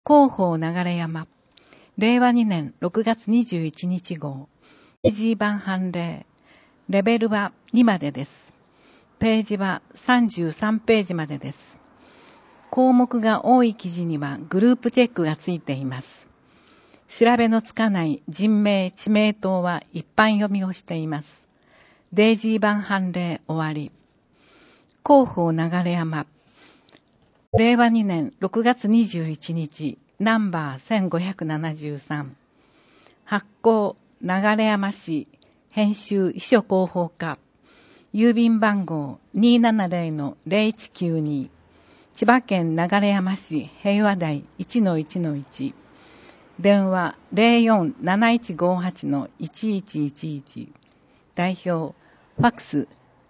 広報流山、令和2年6月21日号、ページ版判例、レベルは2までです。ページは33ページまでです。項目が多い記事にはグループチェックがついています。調べのつかない人名、地名等は一般読みをしています。デイジー版判例終わり。広報流山、令和2年6月21日、ナンバー1573。発行、流山市、編集、秘書広報課。郵便番号 270-0192。千葉県流山市平和台 1-1-1。電話 047158-1111。代表、ファックス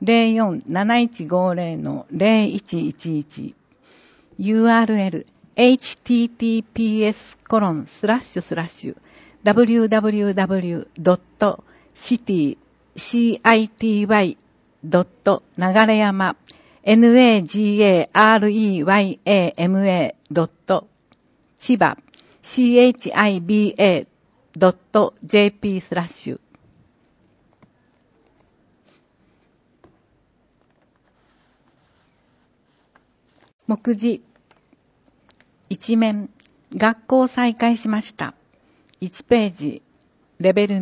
047150-0111。URL https://www.city.nagareyama chiba chiba.jp/ 目次一面、学校再開しました。1ページ、レベル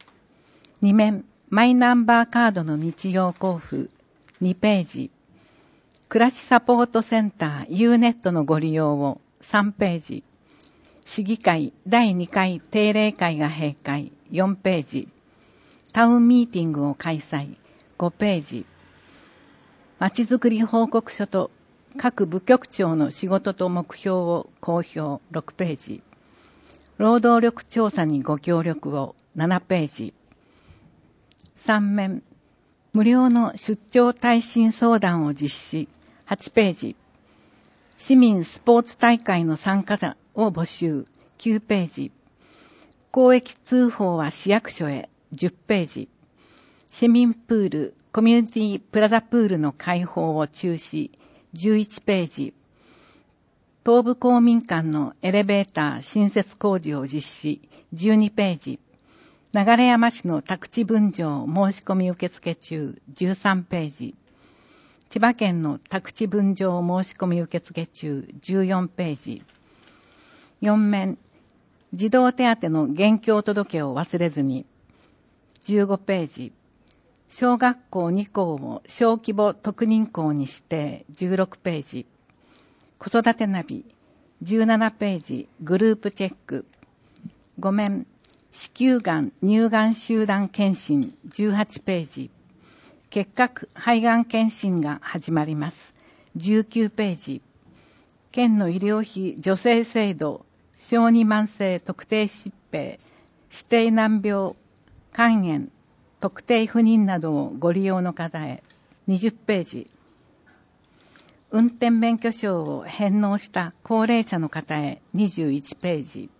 2。2面、マイナンバーカードの日曜交付。2ページ。暮らしサポートセンター U-NET のご利用を。3ページ。市議会第2回定例会が閉会。4ページ。タウンミーティングを開催。5ページ。まちづくり報告書と各部局長の仕事と目標を公表。6ページ。労働力調査にご協力を。7ページ。3面。無料の出張耐震相談を実施。8ページ。市民スポーツ大会の参加者を募集。9ページ。公益通報は市役所へ。10ページ。市民プール、コミュニティプラザプールの開放を中止。11ページ。東部公民館のエレベーター新設工事を実施。12ページ。流山市の宅地分譲申し込み受付中。13ページ。千葉県の宅地分譲申し込み受付中。14ページ。4面。児童手当の現況届を忘れずに。15ページ。小学校2校を小規模特認校に指定。16ページ。子育てナビ。17ページ。グループチェック。5面。子宮がん乳がん集団検診。18ページ。結核肺がん検診が始まります。19ページ。県の医療費助成制度小児慢性特定疾病指定難病肝炎特定不妊などをご利用の方へ。20ページ。運転免許証を返納した高齢者の方へ。21ページ。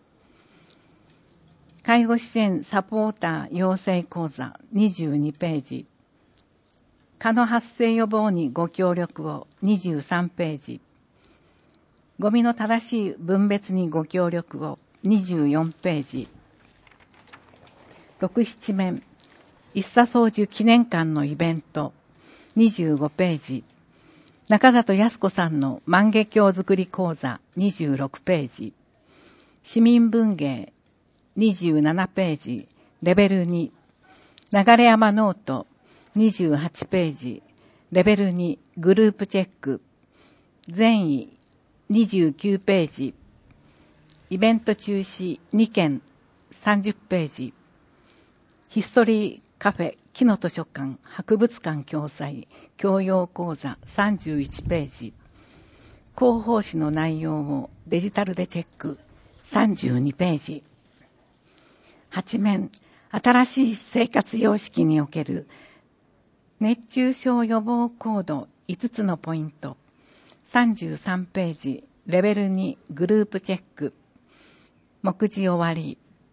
介護支援サポーター養成講座。22ページ。蚊の発生予防にご協力を。23ページ。ゴミの正しい分別にご協力を。24ページ。6、7面。一茶宗樹記念館のイベント。25ページ。中里康子さんの万華鏡作り講座。26ページ。市民文芸。27ページ。レベル2。流山ノート。28ページ。レベル2。グループチェック。善意。29ページ。イベント中止2件。30ページ。ヒストリーカフェ木の図書館博物館共催教養講座31ページ。広報誌の内容をデジタルでチェック32ページ。8面。新しい生活様式における熱中症予防行動5つのポイント。33ページ。レベル2グループチェック。目次終わり。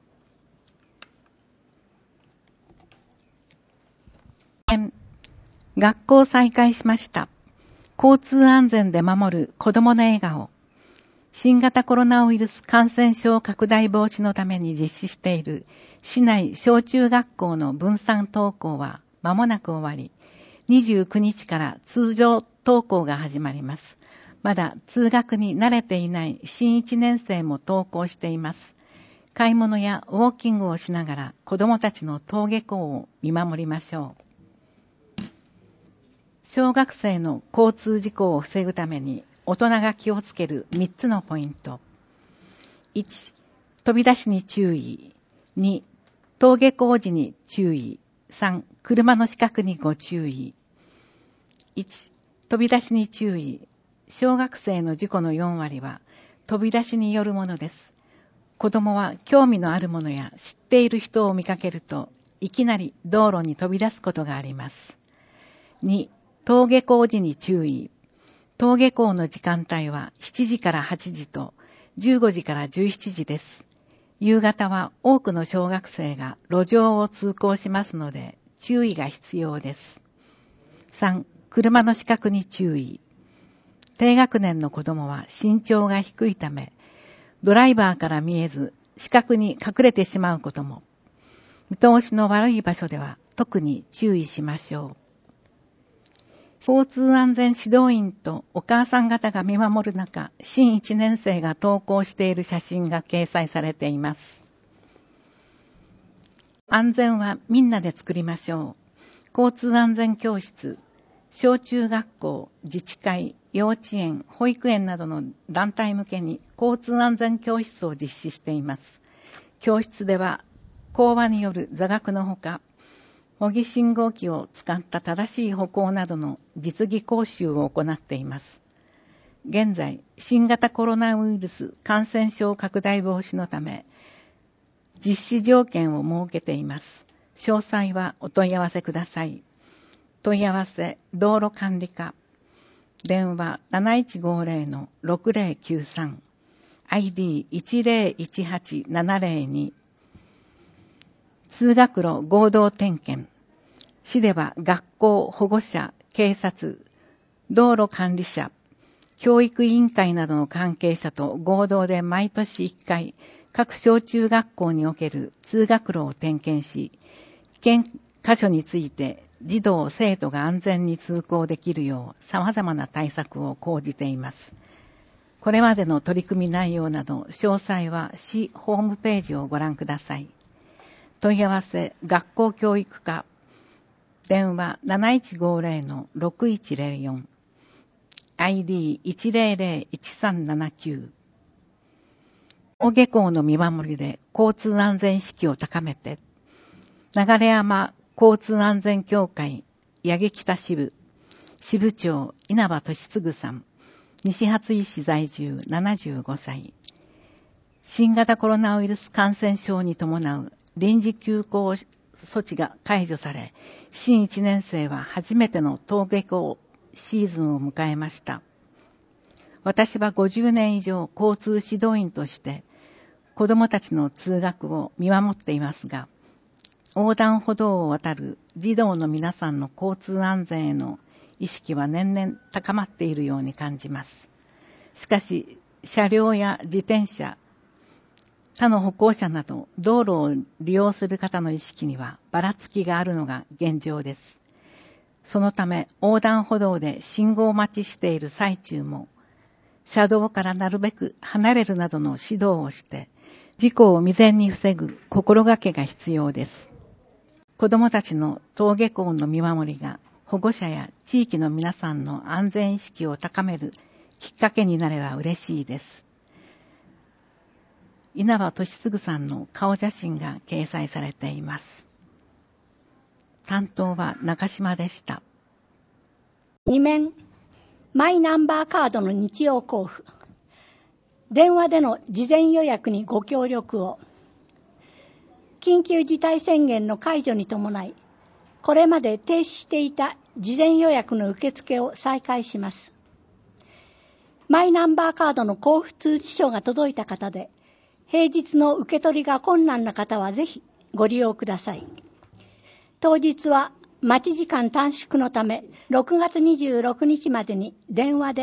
学校再開しました。交通安全で守る子どもの笑顔。 新型コロナウイルス感染症拡大防止のために実施している市内小中学校の分散登校は間もなく終わり、29日から通常登校が始まります。まだ通学に慣れていない新1年生も登校しています。買い物やウォーキングをしながら子どもたちの登下校を見守りましょう。小学生の交通事故を防ぐために大人が気をつける3つのポイント。1、飛び出しに注意。2、登下校時に注意。3、車の死角にご注意。1、飛び出しに注意。小学生の事故の4割は飛び出しによるものです。子供は興味のあるものや知っている人を見かけるといきなり道路に飛び出すことがあります。2、登下校時に注意。登下校の時間帯は7時から8時と15時から17時です。夕方は多くの小学生が路上を通行しますので注意が必要です。3、車の死角に注意。低学年の子供は身長が低いため、ドライバーから見えず死角に隠れてしまうことも、見通しの悪い場所では特に注意しましょう。交通安全指導員とお母さん方が見守る中、新1年生が投稿している写真が掲載されています。安全はみんなで作りましょう。交通安全教室、小中学校、自治会、幼稚園、保育園などの団体向けに交通安全教室を実施しています。教室では講話による座学のほか、模擬信号機を使った正しい歩行などの実技講習を行っています。現在、新型コロナウイルス感染症拡大防止のため、実施条件を設けています。詳細はお問い合わせください。問い合わせ、道路管理課。電話 7150-6093。ID1018-702。通学路合同点検。市では学校、保護者、警察、道路管理者、教育委員会などの関係者と合同で毎年1回、各小中学校における通学路を点検し、危険箇所について児童・生徒が安全に通行できるよう様々な対策を講じています。これまでの取り組み内容など詳細は市ホームページをご覧ください。問い合わせ、学校教育課。電話 7150-6104。ID1001-1379。登下校の見守りで交通安全意識を高めて、流山交通安全協会八木北支部支部長稲葉俊嗣さん、西初井市在住75歳。新型コロナウイルス感染症に伴う臨時休校措置が解除され、新1年生は初めての登下校シーズンを迎えました。私は50年以上交通指導員として子どもたちの通学を見守っていますが、横断歩道を渡る児童の皆さんの交通安全への意識は年々高まっているように感じます。しかし、車両や自転車、他の歩行者など道路を利用する方の意識にはばらつきがあるのが現状です。そのため横断歩道で信号待ちしている最中も車道からなるべく離れるなどの指導をして事故を未然に防ぐ心がけが必要です。子どもたちの登下校の見守りが保護者や地域の皆さんの安全意識を高めるきっかけになれば嬉しいです。稲葉俊嗣さんの顔写真が掲載されています。担当は中島でした。 2面、マイナンバーカードの日曜交付。電話での事前予約にご協力を。緊急事態宣言の解除に伴い、これまで停止していた事前予約の受付を再開します。マイナンバーカードの交付通知書が届いた方で、平日の受け取りが困難な方はぜひご利用ください。当日は待ち時間短縮のため、6月26日までに電話で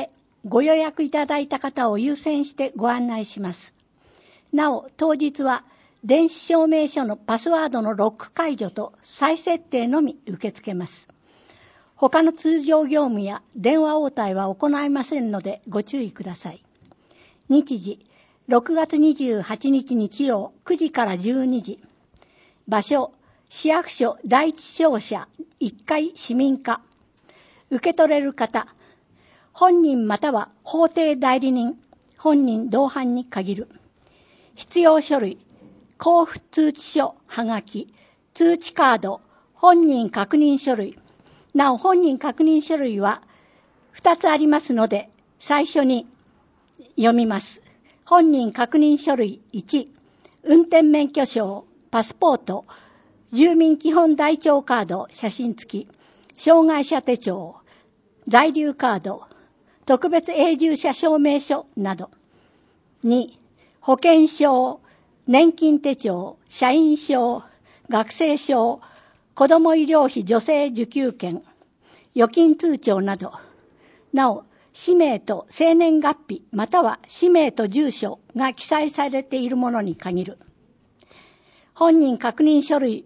ご予約いただいた方を優先してご案内します。なお、当日は電子証明書のパスワードのロック解除と再設定のみ受け付けます。他の通常業務や電話応対は行いませんのでご注意ください。日時、6月28日日曜9時から12時。場所、市役所第一商社1階市民課。受け取れる方、本人または法定代理人、本人同伴に限る。必要書類、交付通知書、はがき、通知カード、本人確認書類。なお、本人確認書類は2つありますので、最初に読みます。本人確認書類1、運転免許証、パスポート、住民基本台帳カード、写真付き、障害者手帳、在留カード、特別永住者証明書など。2、保険証、年金手帳、社員証、学生証、子ども医療費助成受給券、預金通帳など。なお、氏名と生年月日または氏名と住所が記載されているものに限る。本人確認書類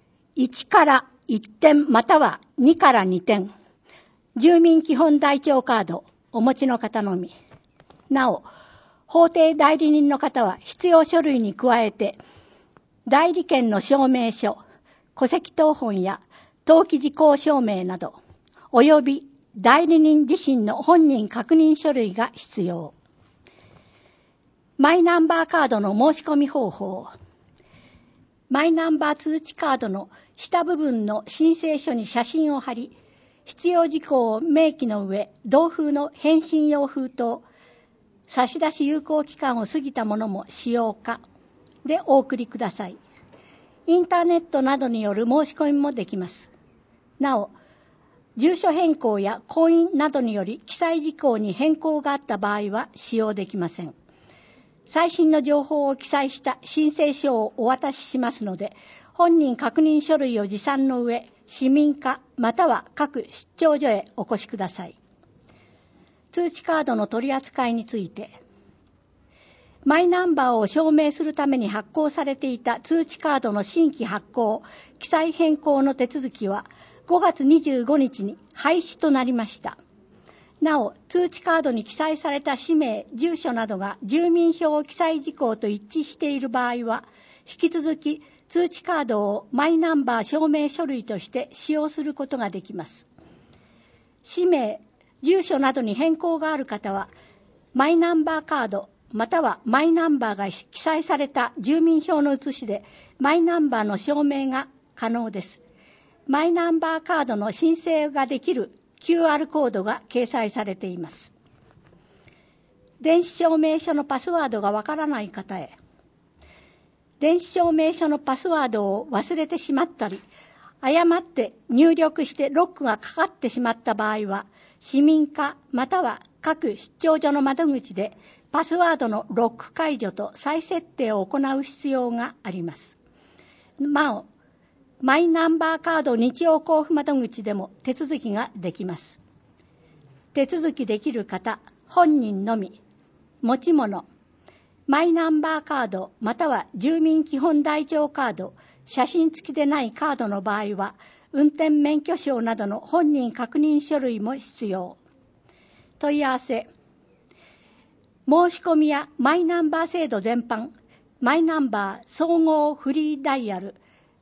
1から1点または2から2点。住民基本台帳カードお持ちの方のみ。なお、法定代理人の方は必要書類に加えて、代理権の証明書、戸籍謄本や登記事項証明など、および代理人自身の本人確認書類が必要。マイナンバーカードの申し込み方法。マイナンバー通知カードの下部分の申請書に写真を貼り、必要事項を明記の上、同封の返信用封筒、差出有効期間を過ぎたものも使用可でお送りください。インターネットなどによる申し込みもできます。なお、住所変更や婚姻などにより記載事項に変更があった場合は使用できません。最新の情報を記載した申請書をお渡ししますので、本人確認書類を持参の上、市民課または各出張所へお越しください。通知カードの取り扱いについて、マイナンバーを証明するために発行されていた通知カードの新規発行、記載変更の手続きは5月25日に廃止となりました。なお、通知カードに記載された氏名、住所などが住民票記載事項と一致している場合は、引き続き通知カードをマイナンバー証明書類として使用することができます。氏名、住所などに変更がある方は、マイナンバーカードまたはマイナンバーが記載された住民票の写しでマイナンバーの証明が可能です。マイナンバーカードの申請ができる QR コードが掲載されています。電子証明書のパスワードがわからない方へ、電子証明書のパスワードを忘れてしまったり、誤って入力してロックがかかってしまった場合は、市民課または各出張所の窓口でパスワードのロック解除と再設定を行う必要があります。なお、マイナンバーカード日曜交付窓口でも手続きができます。手続きできる方、本人のみ、持ち物、マイナンバーカードまたは住民基本台帳カード、写真付きでないカードの場合は、運転免許証などの本人確認書類も必要。問い合わせ。申し込みやマイナンバー制度全般、マイナンバー総合フリーダイヤル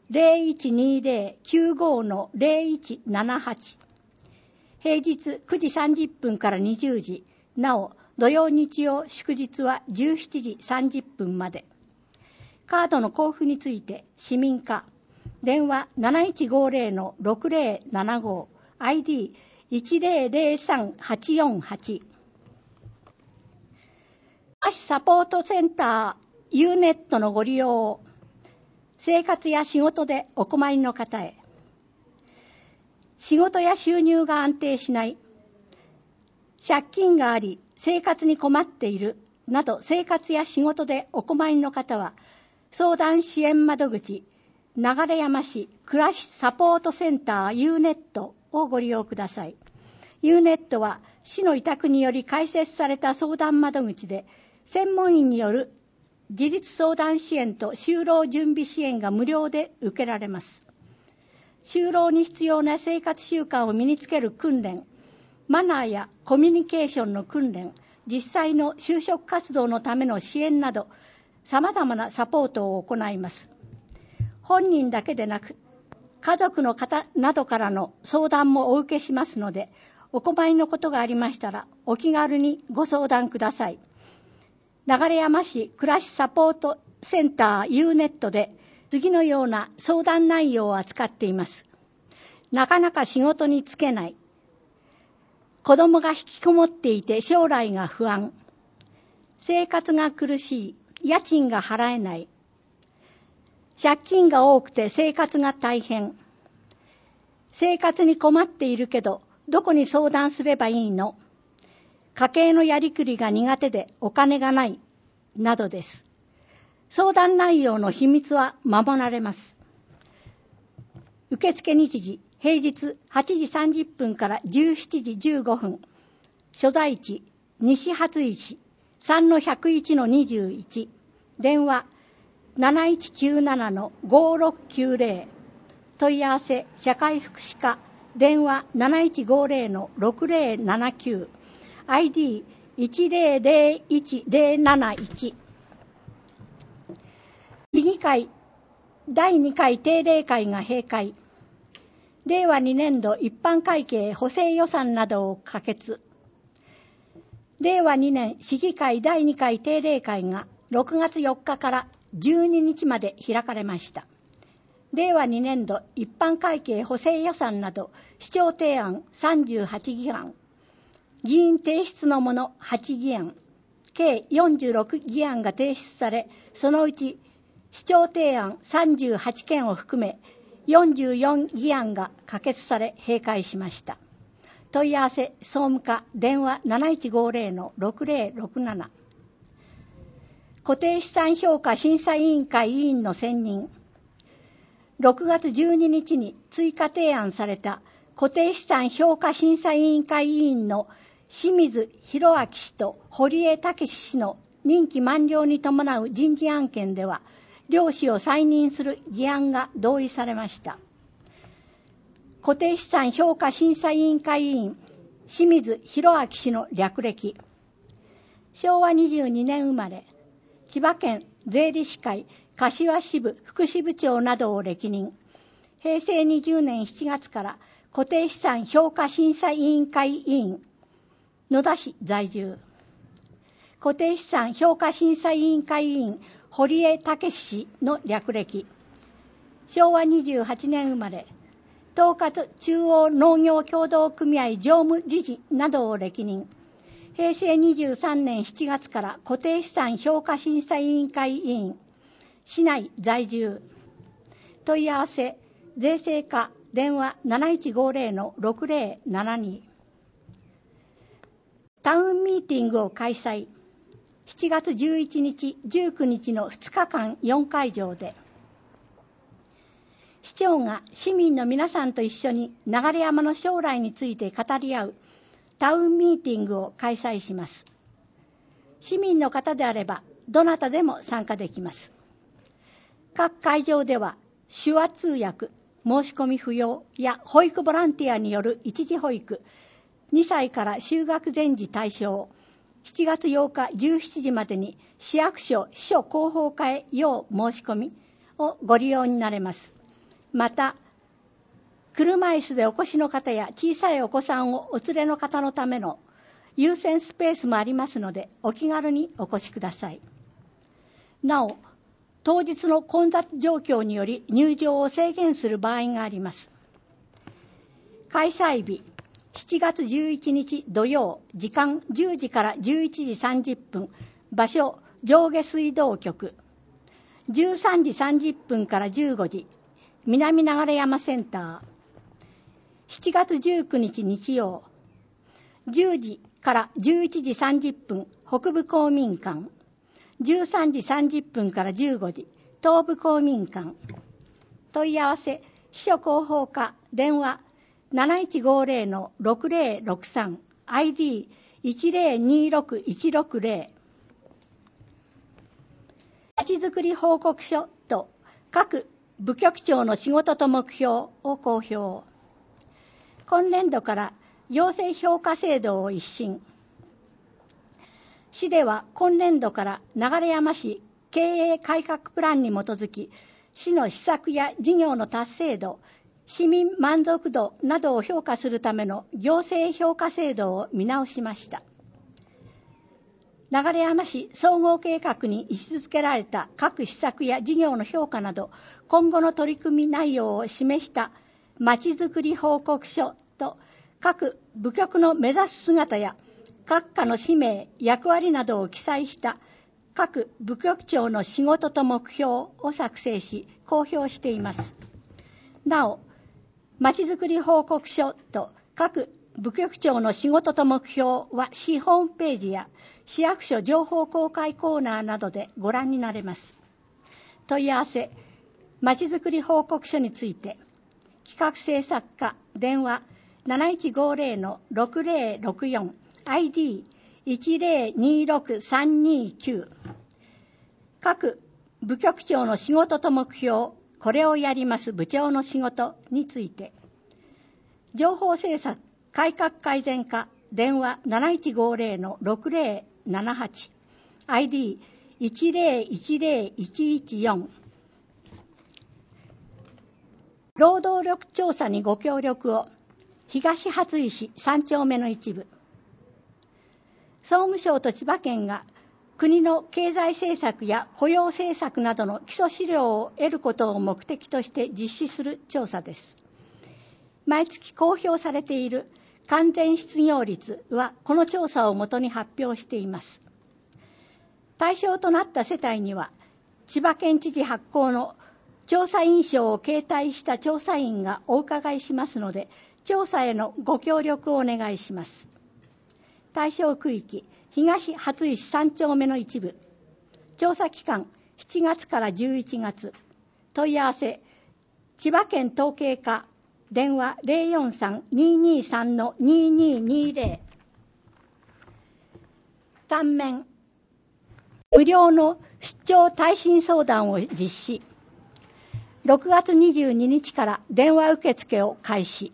0120-95-0178。平日9時30分から20時、なお、土曜日曜祝日は17時30分まで。カードの交付について、市民課、電話 7150-6075、ID1003-848。サポートセンター U ネットのご利用を、生活や仕事でお困りの方へ、仕事や収入が安定しない、借金があり生活に困っているなど、生活や仕事でお困りの方は、相談支援窓口流山市暮らしサポートセンター U ネットをご利用ください。U ネットは市の委託により開設された相談窓口で、専門員による自立相談支援と就労準備支援が無料で受けられます。就労に必要な生活習慣を身につける訓練、マナーやコミュニケーションの訓練、実際の就職活動のための支援など、様々なサポートを行います。本人だけでなく、家族の方などからの相談もお受けしますので、お困りのことがありましたら、お気軽にご相談ください。流山市暮らしサポートセンター U-NET で、次のような相談内容を扱っています。なかなか仕事に就けない。子供が引きこもっていて将来が不安。生活が苦しい。家賃が払えない。借金が多くて生活が大変。生活に困っているけど、どこに相談すればいいの？家計のやりくりが苦手でお金がない。などです。相談内容の秘密は守られます。受付日時、平日8時30分から17時15分。所在地、西初石 3-101-21。電話、7197-5690。問い合わせ、社会福祉課。電話、7150-6079。ID、1001071。市議会第2回定例会が閉会。令和2年度一般会計補正予算などを可決。令和2年市議会第2回定例会が6月4日から12日まで開かれました。令和2年度一般会計補正予算など市長提案38議案、議員提出のもの8議案、計46議案が提出され、そのうち市長提案38件を含め44議案が可決され閉会しました。問い合わせ総務課電話 7150-6067。固定資産評価審査委員会委員の選任。6月12日に追加提案された固定資産評価審査委員会委員の清水博明氏と堀江武氏の任期満了に伴う人事案件では、両氏を再任する議案が同意されました。固定資産評価審査委員会委員、清水博明氏の略歴。昭和22年生まれ、千葉県税理士会柏支部副支部長などを歴任。平成20年7月から固定資産評価審査委員会委員、野田市在住。固定資産評価審査委員会委員、堀江武氏の略歴。昭和28年生まれ、東葛中央農業協同組合常務理事などを歴任。平成23年7月から固定資産評価審査委員会委員、市内在住。問い合わせ、税制課電話 7150-6072。タウンミーティングを開催。7月11日、19日の2日間4会場で、市長が市民の皆さんと一緒に流山の将来について語り合うタウンミーティングを開催します。市民の方であればどなたでも参加できます。各会場では手話通訳、申し込み不要や保育ボランティアによる一時保育、2歳から就学前時対象、7月8日17時までに市役所秘書広報課へ要申し込みをご利用になれます。また、車椅子でお越しの方や小さいお子さんをお連れの方のための優先スペースもありますので、お気軽にお越しください。なお、当日の混雑状況により入場を制限する場合があります。開催日、7月11日土曜、時間10時から11時30分、場所、上下水道局。13時30分から15時、南流山センター。7月19日日曜、10時から11時30分、北部公民館。13時30分から15時、東部公民館。問い合わせ、秘書広報課、電話、7150-6063、 ID1026160 まちづくり報告書と各部局長の仕事と目標を公表。今年度から行政評価制度を一新。市では今年度から流山市経営改革プランに基づき、市の施策や事業の達成度、市民満足度などを評価するための行政評価制度を見直しました。流山市総合計画に位置づけられた各施策や事業の評価など、今後の取り組み内容を示したまちづくり報告書と、各部局の目指す姿や各課の使命、役割などを記載した各部局長の仕事と目標を作成し、公表しています。なお、まちづくり報告書と各部局長の仕事と目標は市ホームページや市役所情報公開コーナーなどでご覧になれます。問い合わせ、まちづくり報告書について、企画制作課電話 7150-6064 ID1026329 各部局長の仕事と目標、これをやります部長の仕事について、情報政策改革改善課電話 7150-6078 ID1010114 労働力調査にご協力を。東初石3丁目の一部。総務省と千葉県が国の経済政策や雇用政策などの基礎資料を得ることを目的として実施する調査です。毎月公表されている完全失業率はこの調査をもとに発表しています。対象となった世帯には、千葉県知事発行の調査印象を携帯した調査員がお伺いしますので、調査へのご協力をお願いします。対象区域、東初石3丁目の一部。調査期間、7月から11月。問い合わせ、千葉県統計課、電話 043-223-2220。3面、無料の出張耐震相談を実施。6月22日から電話受付を開始。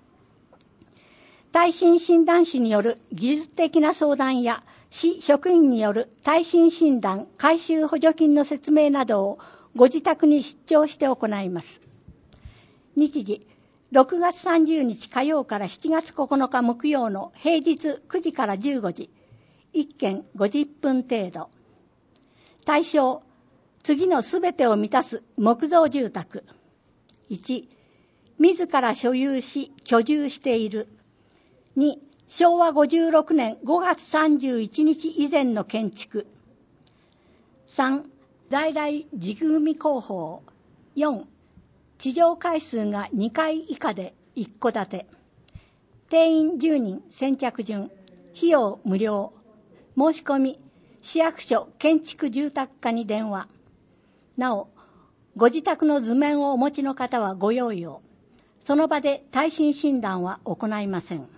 耐震診断士による技術的な相談や市職員による耐震診断改修補助金の説明などをご自宅に出張して行います。日時、6月30日火曜から7月9日木曜の平日9時から15時、1件50分程度。対象、次のすべてを満たす木造住宅。1、自ら所有し居住している。2、昭和56年5月31日以前の建築。3、在来軸組工法。4、地上階数が2階以下で1戸建て。定員10人先着順。費用無料。申し込み、市役所建築住宅課に電話。なお、ご自宅の図面をお持ちの方はご用意を。その場で耐震診断は行いません。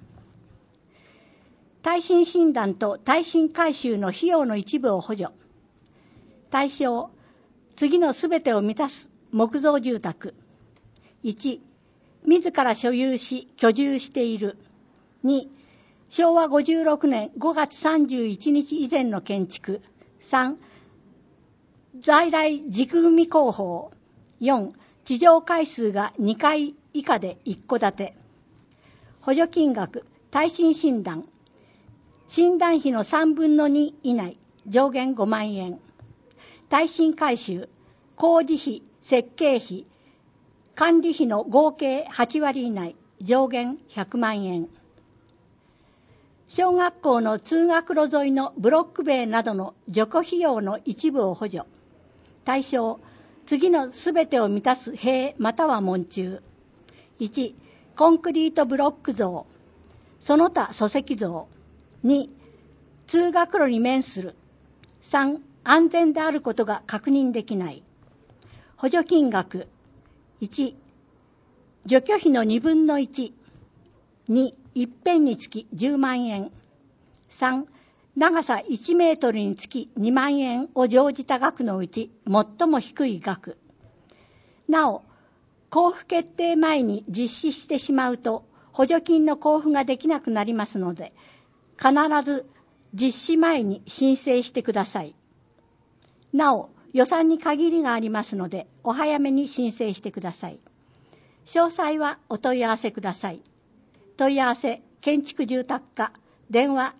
耐震診断と耐震改修の費用の一部を補助。対象、次のすべてを満たす木造住宅。1、自ら所有し居住している。2、昭和56年5月31日以前の建築。3、在来軸組工法。4、地上階数が2階以下で1戸建て。補助金額、耐震診断。診断費の3分の2以内、上限5万円。耐震改修、工事費、設計費、管理費の合計8割以内、上限100万円。小学校の通学路沿いのブロック塀などの除去費用の一部を補助。対象、次のすべてを満たす塀または門柱。1、コンクリートブロック像。その他礎石像。2、通学路に面する。3、安全であることが確認できない。補助金額。1、除去費の2分の1。2、 一辺につき10万円。3、長さ1メートルにつき2万円を乗じた額のうち最も低い額。なお、交付決定前に実施してしまうと補助金の交付ができなくなりますので、必ず実施前に申請してください。なお、予算に限りがありますので、お早めに申請してください。詳細はお問い合わせください。問い合わせ、建築住宅課、電話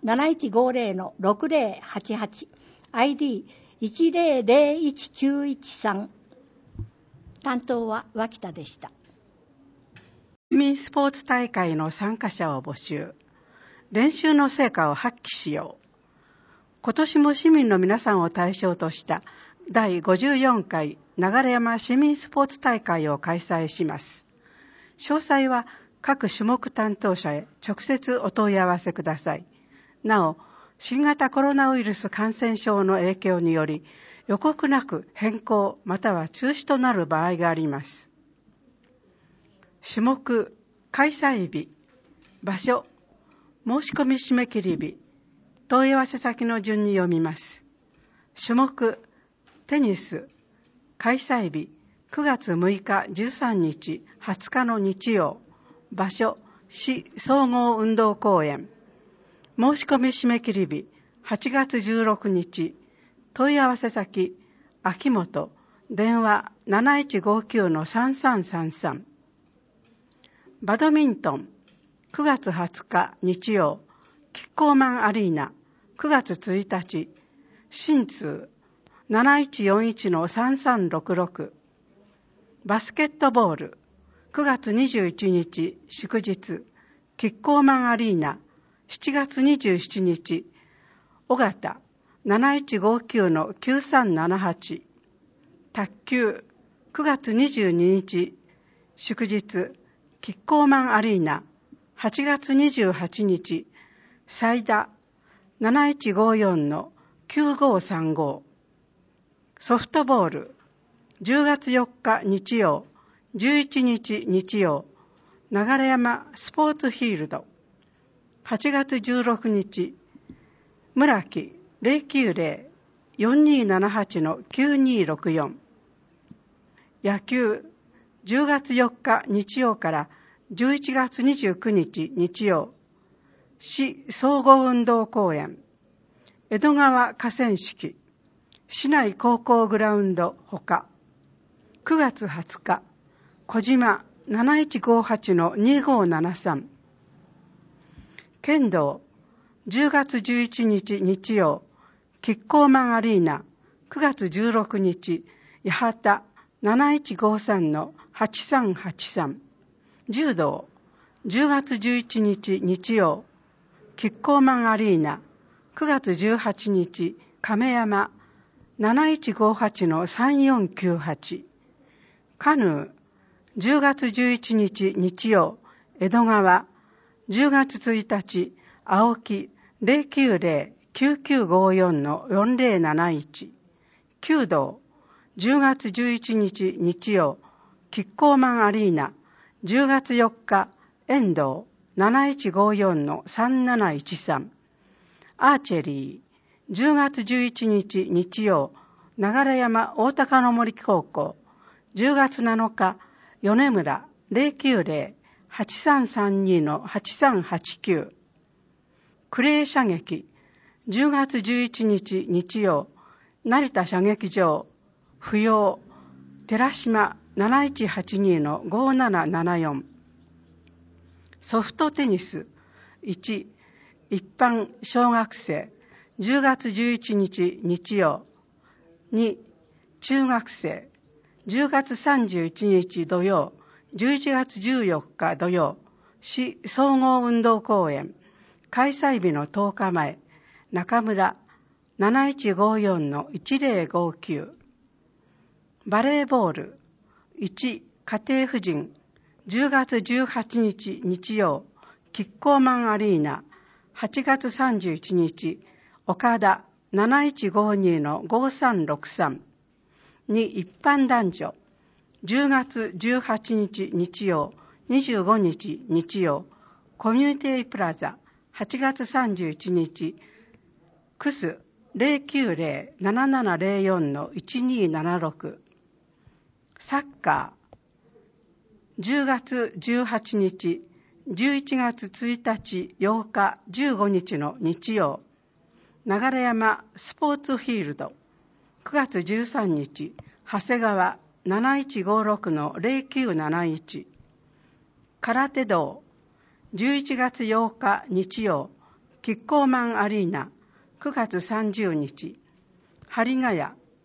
7150-6088、ID1001-913。担当は脇田でした。 市民スポーツ大会の参加者を募集。練習の成果を発揮しよう。今年も市民の皆さんを対象とした第54回流山市民スポーツ大会を開催します。詳細は各種目担当者へ直接お問い合わせください。なお、新型コロナウイルス感染症の影響により予告なく変更または中止となる場合があります。種目、開催日、場所、申し込み締め切り日、問い合わせ先の順に読みます。種目、テニス、開催日、9月6日13日20日の日曜、場所、市総合運動公園。申し込み締め切り日、8月16日、問い合わせ先、秋元、電話 7159-3333。バドミントン、9月20日日曜、キッコーマンアリーナ、9月1日、新通 7141-3366。バスケットボール、9月21日祝日、キッコーマンアリーナ、7月27日、尾形 7159-9378。卓球、9月22日祝日、キッコーマンアリーナ、8月28日、最多 7154-9535。ソフトボール、10月4日日曜、11日日曜、流山スポーツフィールド、8月16日、村木 090-4278-9264。野球、10月4日日曜から11月29日日曜、市総合運動公園、江戸川河川敷、市内高校グラウンドほか、9月20日、小島 7158-2573。剣道、10月11日日曜、キッコーマンアリーナ、9月16日、八幡 7153-8383。柔道、10月11日日曜、キッコーマンアリーナ、9月18日、亀山 7158-3498。カヌー、10月11日日曜、江戸川、10月1日、青木 090-9954-4071。弓道、10月11日日曜、キッコーマンアリーナ、10月4日、遠藤 7154-3713。アーチェリー、10月11日日曜、流山大高の森高校、10月7日、米村 090-8332-8389。クレー射撃、10月11日日曜、成田射撃場、不要、寺島 7182-5774。ソフトテニス、1、一般小学生、10月11日日曜。2、中学生、10月31日土曜、11月14日土曜、市総合運動公園、開催日の10日前、中村 7154-1059。バレーボール、1、家庭婦人、10月18日日曜、キッコーマンアリーナ、8月31日、岡田 7152-5363。2、一般男女、10月18日日曜、25日日曜、 コミュニティプラザ8月31日クス 090-7704-1276 サッカー10月18日11月1日8日15日の日曜流山スポーツフィールド9月13日長谷川7156-0971空手道11月8日日曜キッコーマンアリーナ9月30日針ヶ谷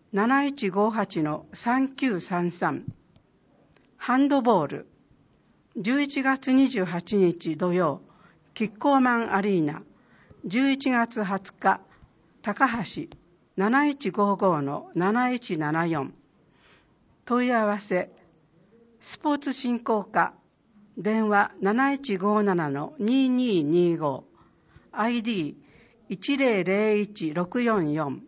7158-3933ハンドボール11月28日土曜キッコーマンアリーナ11月20日高橋7155-7174問い合わせスポーツ振興課電話 7157-2225 ID1001-644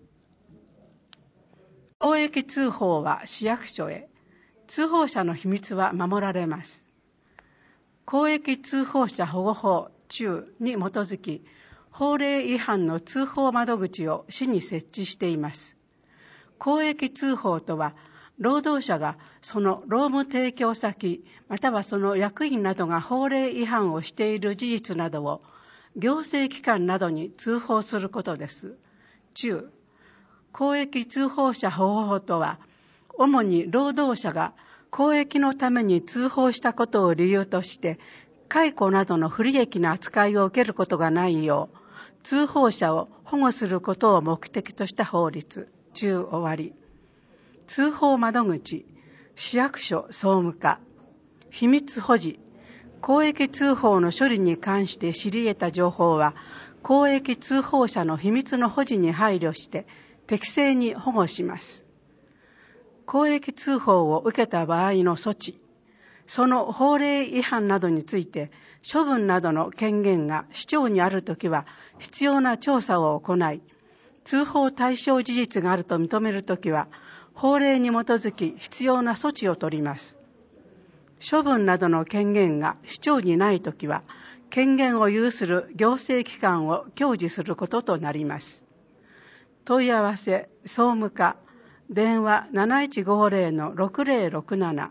公益通報は市役所へ通報者の秘密は守られます。公益通報者保護法中に基づき法令違反の通報窓口を市に設置しています。公益通報とは労働者がその労務提供先またはその役員などが法令違反をしている事実などを行政機関などに通報することです。中公益通報者保護法とは主に労働者が公益のために通報したことを理由として解雇などの不利益な扱いを受けることがないよう通報者を保護することを目的とした法律中終わり通報窓口、市役所総務課、秘密保持、公益通報の処理に関して知り得た情報は、公益通報者の秘密の保持に配慮して適正に保護します。公益通報を受けた場合の措置、その法令違反などについて、処分などの権限が市長にあるときは、必要な調査を行い、通報対象事実があると認めるときは、法令に基づき必要な措置を取ります。処分などの権限が市長にないときは、権限を有する行政機関を協議することとなります。問い合わせ、総務課、電話 7150-6067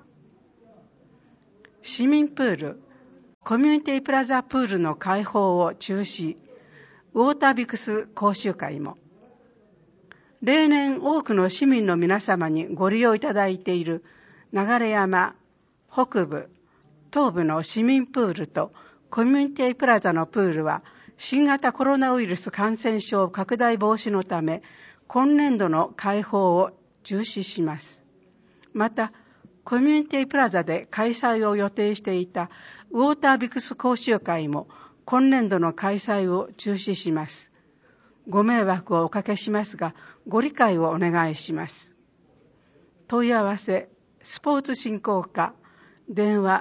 市民プール、コミュニティプラザプールの開放を中止、ウォータービクス講習会も、例年多くの市民の皆様にご利用いただいている流山北部、東部の市民プールとコミュニティプラザのプールは新型コロナウイルス感染症拡大防止のため今年度の開放を中止します。また、コミュニティプラザで開催を予定していたウォータービクス講習会も今年度の開催を中止します。ご迷惑をおかけしますが、ご理解をお願いします。問い合わせ、スポーツ振興課、電話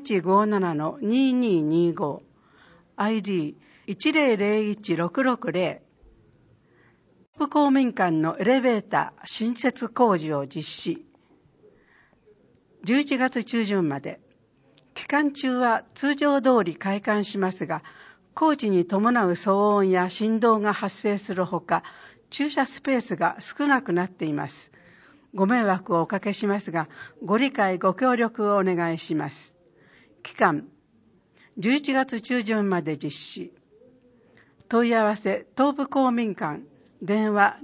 7157-2225、ID1001-660、公民館のエレベーター新設工事を実施。11月中旬まで、期間中は通常通り開館しますが、工事に伴う騒音や振動が発生するほか、駐車スペースが少なくなっています。ご迷惑をおかけしますが、ご理解ご協力をお願いします。期間、11月中旬まで実施。問い合わせ、東部公民館、電話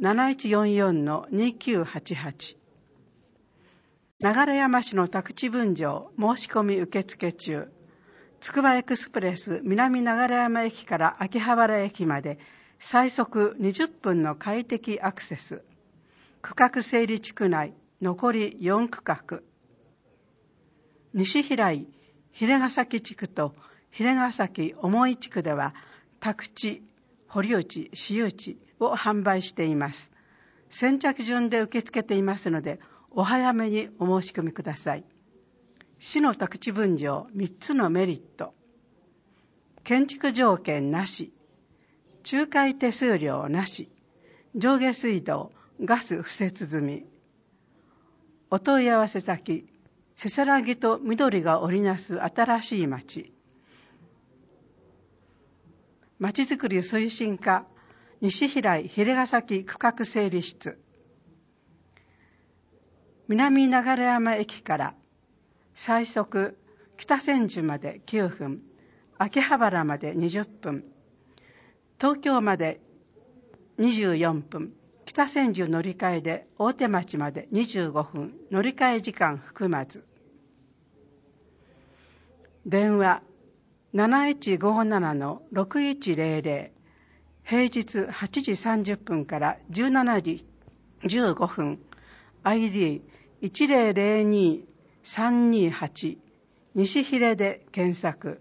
7144-2988。流山市の宅地分譲申し込み受付中。つくばエクスプレス南流山駅から秋葉原駅まで最速20分の快適アクセス。区画整理地区内残り4区画。西平井、平ヶ崎地区と平ヶ崎重井地区では宅地、保留地、私有地を販売しています。先着順で受け付けていますので、お早めにお申し込みください。市の宅地分譲3つのメリット。建築条件なし、仲介手数料なし、上下水道、ガス敷設済み。お問い合わせ先、せせらぎと緑が織りなす新しい町。 まちづくり推進課西平井鰭ヶ崎区画整理室、南流山駅から最速北千住まで9分、秋葉原まで20分、東京まで24分、北千住乗り換えで大手町まで25分、乗り換え時間含まず。電話 7157-6100、平日8時30分から17時15分、ID1002-328、西平で検索。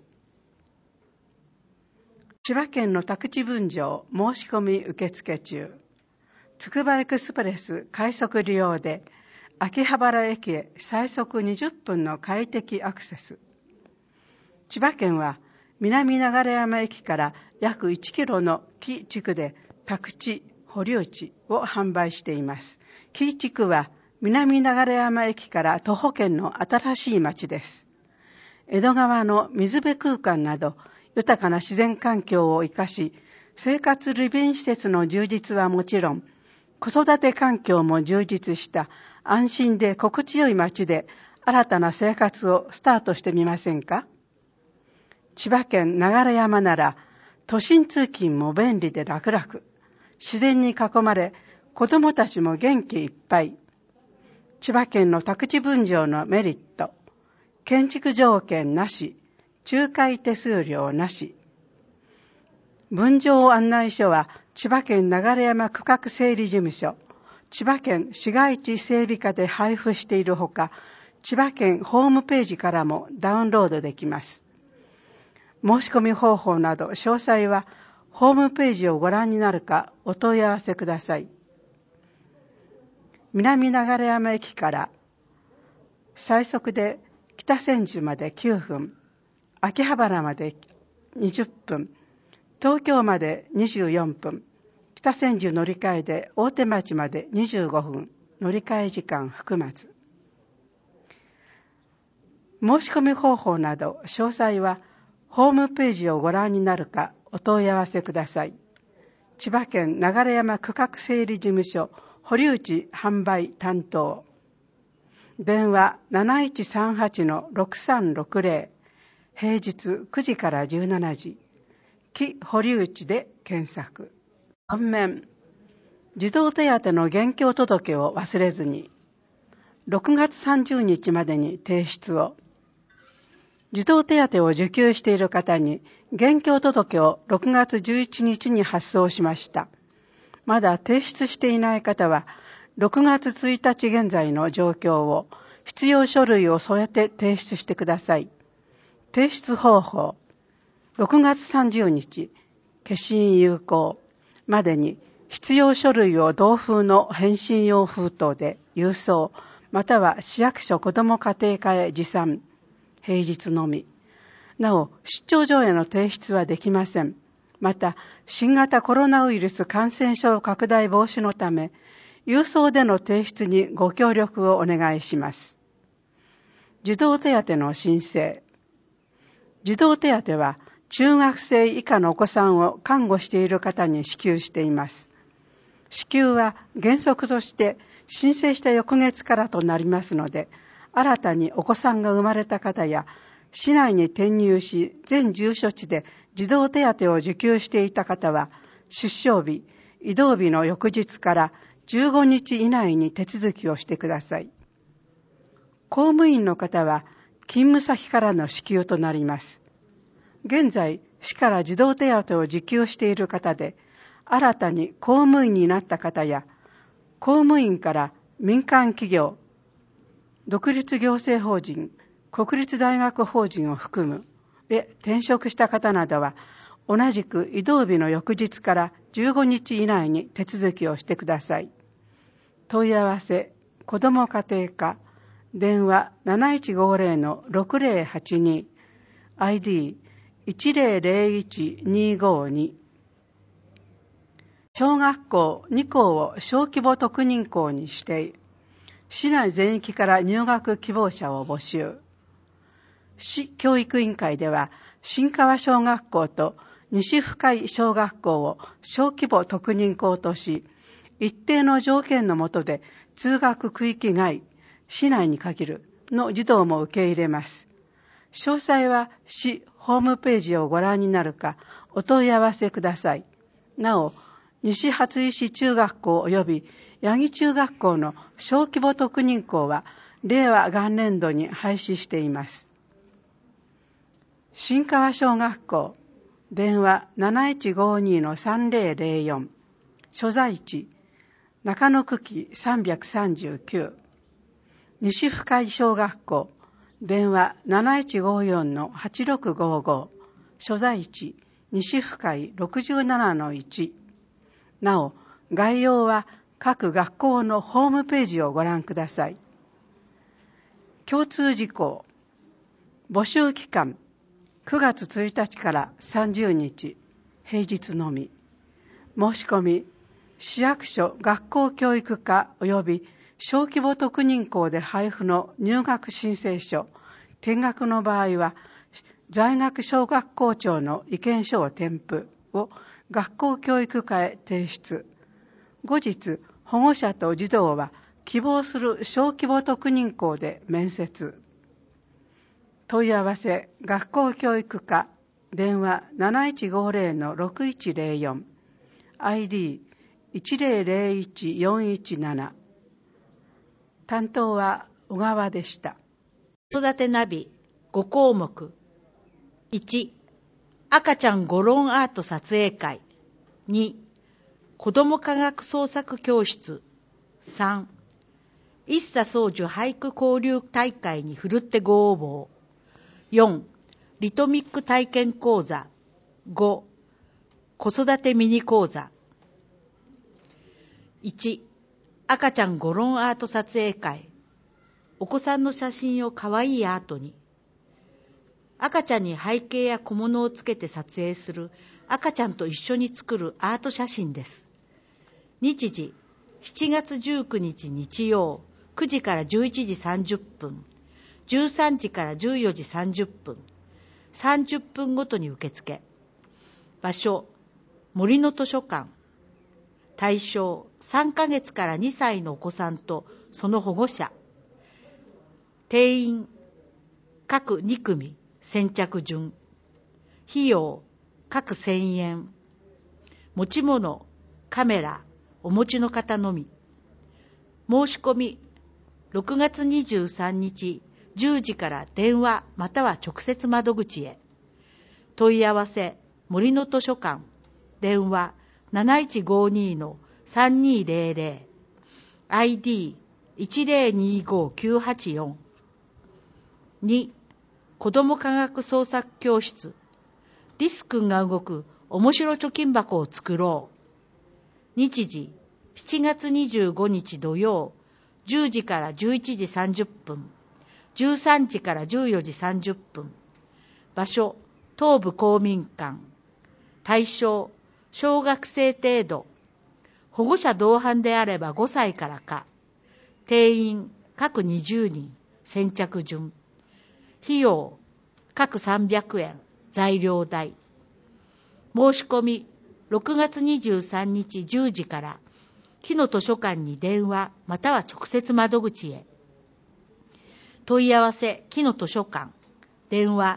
千葉県の宅地分譲申し込み受付中。つくばエクスプレス快速利用で秋葉原駅へ最速20分の快適アクセス。千葉県は南流山駅から約1キロの木地区で宅地、保留地を販売しています。木地区は南流山駅から徒歩圏の新しい町です。江戸川の水辺空間など豊かな自然環境を生かし、生活利便施設の充実はもちろん、子育て環境も充実した安心で心地よい町で新たな生活をスタートしてみませんか？千葉県流山なら都心通勤も便利で楽々、自然に囲まれ子どもたちも元気いっぱい。千葉県の宅地分譲のメリット、建築条件なし、仲介手数料なし。分譲案内書は千葉県流山区画整理事務所、千葉県市街地整備課で配布しているほか、千葉県ホームページからもダウンロードできます。申し込み方法など詳細はホームページをご覧になるかお問い合わせください。南流山駅から最速で北千住まで9分、秋葉原まで20分、東京まで24分、北千住乗り換えで大手町まで25分、乗り換え時間含まず。申し込み方法など詳細はホームページをご覧になるかお問い合わせください。千葉県流山区画整理事務所保留地販売担当。電話 7138-6360、平日9時から17時、木保留地で検索。反面、児童手当の現況届を忘れずに、6月30日までに提出を。児童手当を受給している方に現況届を6月11日に発送しました。まだ提出していない方は、6月1日現在の状況を必要書類を添えて提出してください。提出方法、6月30日、消印有効までに必要書類を同封の返信用封筒で郵送、または市役所子ども家庭課へ持参、平日のみ。なお、出張所への提出はできません。また、新型コロナウイルス感染症拡大防止のため、郵送での提出にご協力をお願いします。児童手当の申請。児童手当は、中学生以下のお子さんを看護している方に支給しています。支給は原則として申請した翌月からとなりますので、新たにお子さんが生まれた方や、市内に転入し、全住所地で児童手当を受給していた方は、出生日、異動日の翌日から15日以内に手続きをしてください。公務員の方は、勤務先からの支給となります。現在、市から児童手当を受給している方で、新たに公務員になった方や、公務員から民間企業、独立行政法人、国立大学法人を含むへ転職した方などは、同じく異動日の翌日から15日以内に手続きをしてください。問い合わせ、子ども家庭課、電話 7150-6082、ID1001-252。小学校2校を小規模特認校に指定。市内全域から入学希望者を募集。市教育委員会では、新川小学校と西深井小学校を小規模特認校とし、一定の条件の下で通学区域外、市内に限るの児童も受け入れます。詳細は市ホームページをご覧になるかお問い合わせください。なお、西初石中学校及び八木中学校の小規模特認校は令和元年度に廃止しています。新川小学校、電話 7152-3004、所在地、中野区期339、西深井小学校、電話 7154-8655、所在地、西深井 67-1。なお、概要は各学校のホームページをご覧ください。共通事項、募集期間、9月1日から30日、平日のみ。申し込み、市役所学校教育課及び小規模特認校で配布の入学申請書、転学の場合は、在学小学校長の意見書を添付を学校教育課へ提出。後日、保護者と児童は希望する小規模特認校で面接。問い合わせ、学校教育課、電話 7150-6104、ID1001-417。担当は小川でした。 子育てナビ5項目。1、赤ちゃんゴロンアート撮影会。2、子ども科学創作教室。3、一茶宗樹俳句交流大会にふるってご応募。4、リトミック体験講座。5、子育てミニ講座。1、赤ちゃんゴロンアート撮影会。お子さんの写真をかわいいアートに。赤ちゃんに背景や小物をつけて撮影する赤ちゃんと一緒に作るアート写真です。日時、7月19日日曜、9時から11時30分、13時から14時30分、30分ごとに受付。場所、森の図書館。対象、3ヶ月から2歳のお子さんとその保護者。定員、各2組、先着順。費用、各1000円。持ち物、カメラ、お持ちの方のみ。申し込み、6月23日10時から電話または直接窓口へ。問い合わせ、森の図書館、電話 7152-3200、ID1025-984。2、子ども科学創作教室。リス君が動く面白貯金箱を作ろう。日時、7月25日土曜、10時から11時30分、13時から14時30分。場所、東部公民館。対象、小学生程度。保護者同伴であれば5歳からか。定員、各20人、先着順。費用、各300円、材料代。申し込み、6月23日10時から、木の図書館に電話または直接窓口へ。問い合わせ、木の図書館。電話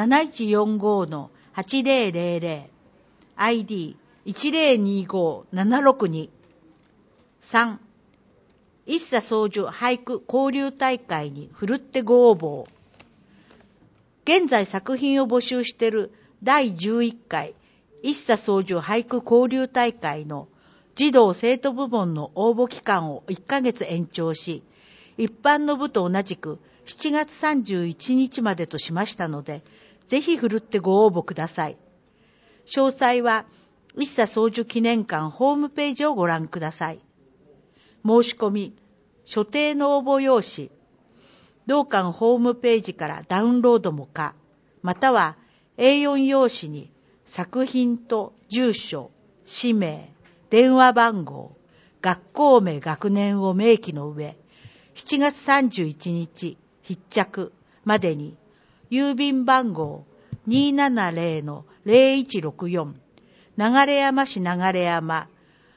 7145-8000、ID1025-762。3、一茶宗樹俳句交流大会にふるってご応募。現在作品を募集している第11回一茶宗樹俳句交流大会の児童生徒部門の応募期間を1ヶ月延長し、一般の部と同じく7月31日までとしましたので、ぜひふるってご応募ください。詳細は一茶宗樹記念館ホームページをご覧ください。申し込み、所定の応募用紙、同館ホームページからダウンロードも可、または A4 用紙に作品と住所、氏名、電話番号、学校名、学年を明記の上、7月31日必着までに郵便番号 270-0164、流山市流山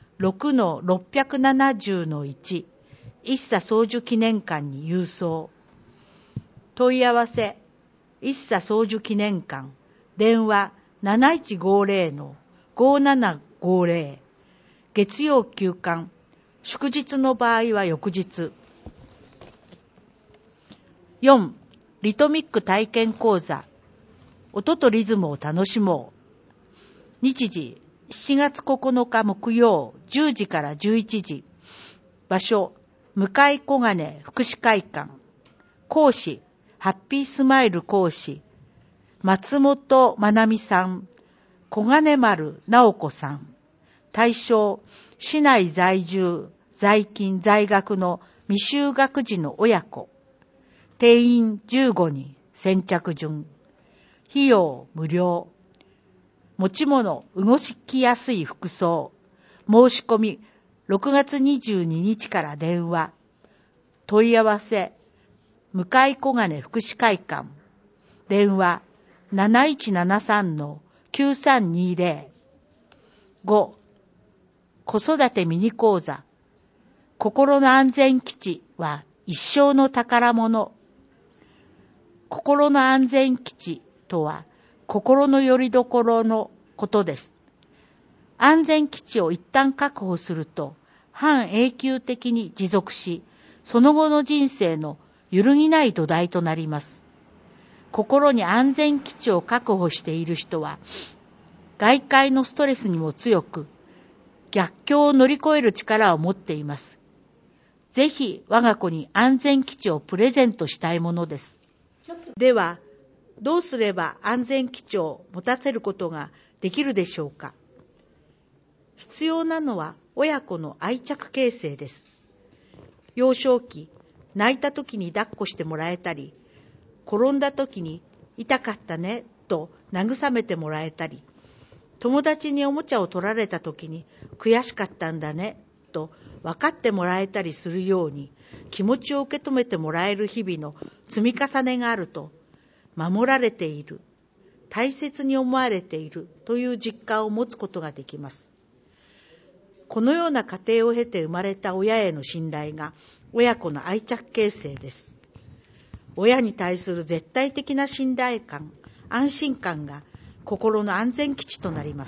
6-670-1、一茶宗樹記念館に郵送。問い合わせ、一茶宗樹記念館、電話7150-5750、月曜休館、祝日の場合は翌日。4. リトミック体験講座、音とリズムを楽しもう。日時、7月9日木曜10時から11時。場所、向小金福祉会館。講師、ハッピースマイル講師、松本まなみさん、小金丸直子さん。対象、市内在住、在勤、在学の未就学児の親子。定員15人、先着順。費用無料。持ち物、動きやすい服装。申し込み、6月22日から電話。問い合わせ、向小金福祉会館。電話、7173-9320。5. 子育てミニ講座。心の安全基地は一生の宝物。心の安全基地とは心の拠り所のことです。安全基地を一旦確保すると半永久的に持続し、その後の人生の揺るぎない土台となります。心に安全基地を確保している人は、外界のストレスにも強く、逆境を乗り越える力を持っています。ぜひ我が子に安全基地をプレゼントしたいものです。では、どうすれば安全基地を持たせることができるでしょうか。必要なのは親子の愛着形成です。幼少期、泣いた時に抱っこしてもらえたり、転んだ時に痛かったねと慰めてもらえたり、友達におもちゃを取られた時に悔しかったんだねと分かってもらえたりするように、気持ちを受け止めてもらえる日々の積み重ねがあると、守られている、大切に思われているという実感を持つことができます。このような過程を経て生まれた親への信頼が親子の愛着形成です。親に対する絶対的な信頼感、安心感が心の安全基地となります。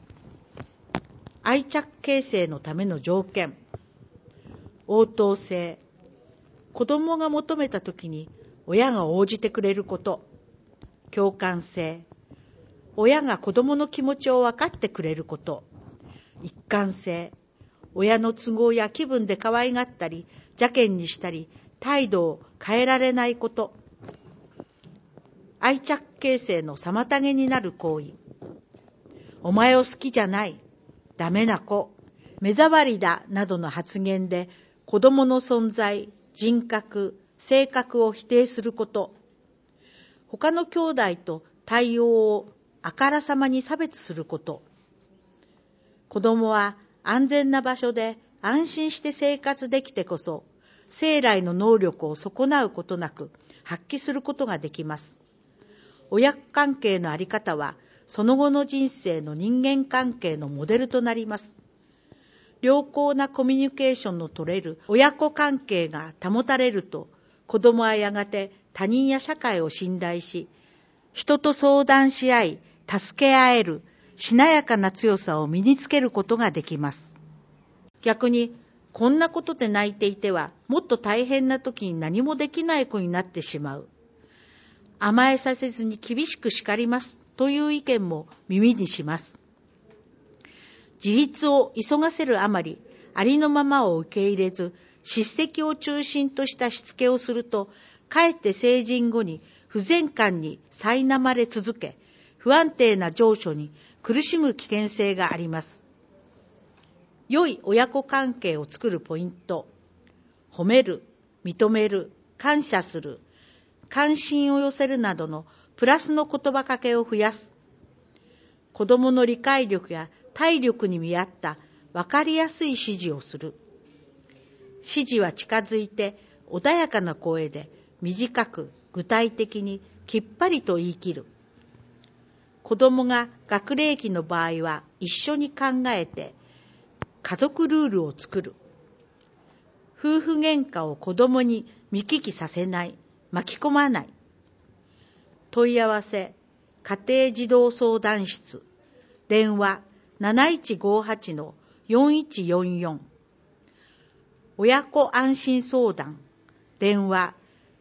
愛着形成のための条件。応答性。子供が求めたときに親が応じてくれること。共感性。親が子供の気持ちを分かってくれること。一貫性。親の都合や気分で可愛がったり、邪険にしたり、態度を変えられないこと。愛着形成の妨げになる行為。お前を好きじゃない、ダメな子、目障りだなどの発言で子供の存在、人格、性格を否定すること。他の兄弟と対応をあからさまに差別すること。子供は安全な場所で安心して生活できてこそ、生来の能力を損なうことなく発揮することができます。親子関係のあり方は、その後の人生の人間関係のモデルとなります。良好なコミュニケーションの取れる親子関係が保たれると、子供はやがて他人や社会を信頼し、人と相談し合い、助け合えるしなやかな強さを身につけることができます。逆に、こんなことで泣いていては、もっと大変な時に何もできない子になってしまう。甘えさせずに厳しく叱りますという意見も耳にします。自立を急がせるあまり、ありのままを受け入れず、叱責を中心としたしつけをすると、かえって成人後に不全感に苛まれ続け、不安定な情緒に苦しむ危険性があります。良い親子関係を作るポイント。褒める、認める、感謝する、関心を寄せるなどのプラスの言葉かけを増やす。子供の理解力や体力に見合った分かりやすい指示をする。指示は近づいて穏やかな声で短く具体的にきっぱりと言い切る。 子供が学齢期の場合は一緒に考えて家族ルールを作る。夫婦喧嘩を子供に見聞きさせない、巻き込まない。問い合わせ、家庭児童相談室、電話 7158-4144。親子安心相談、電話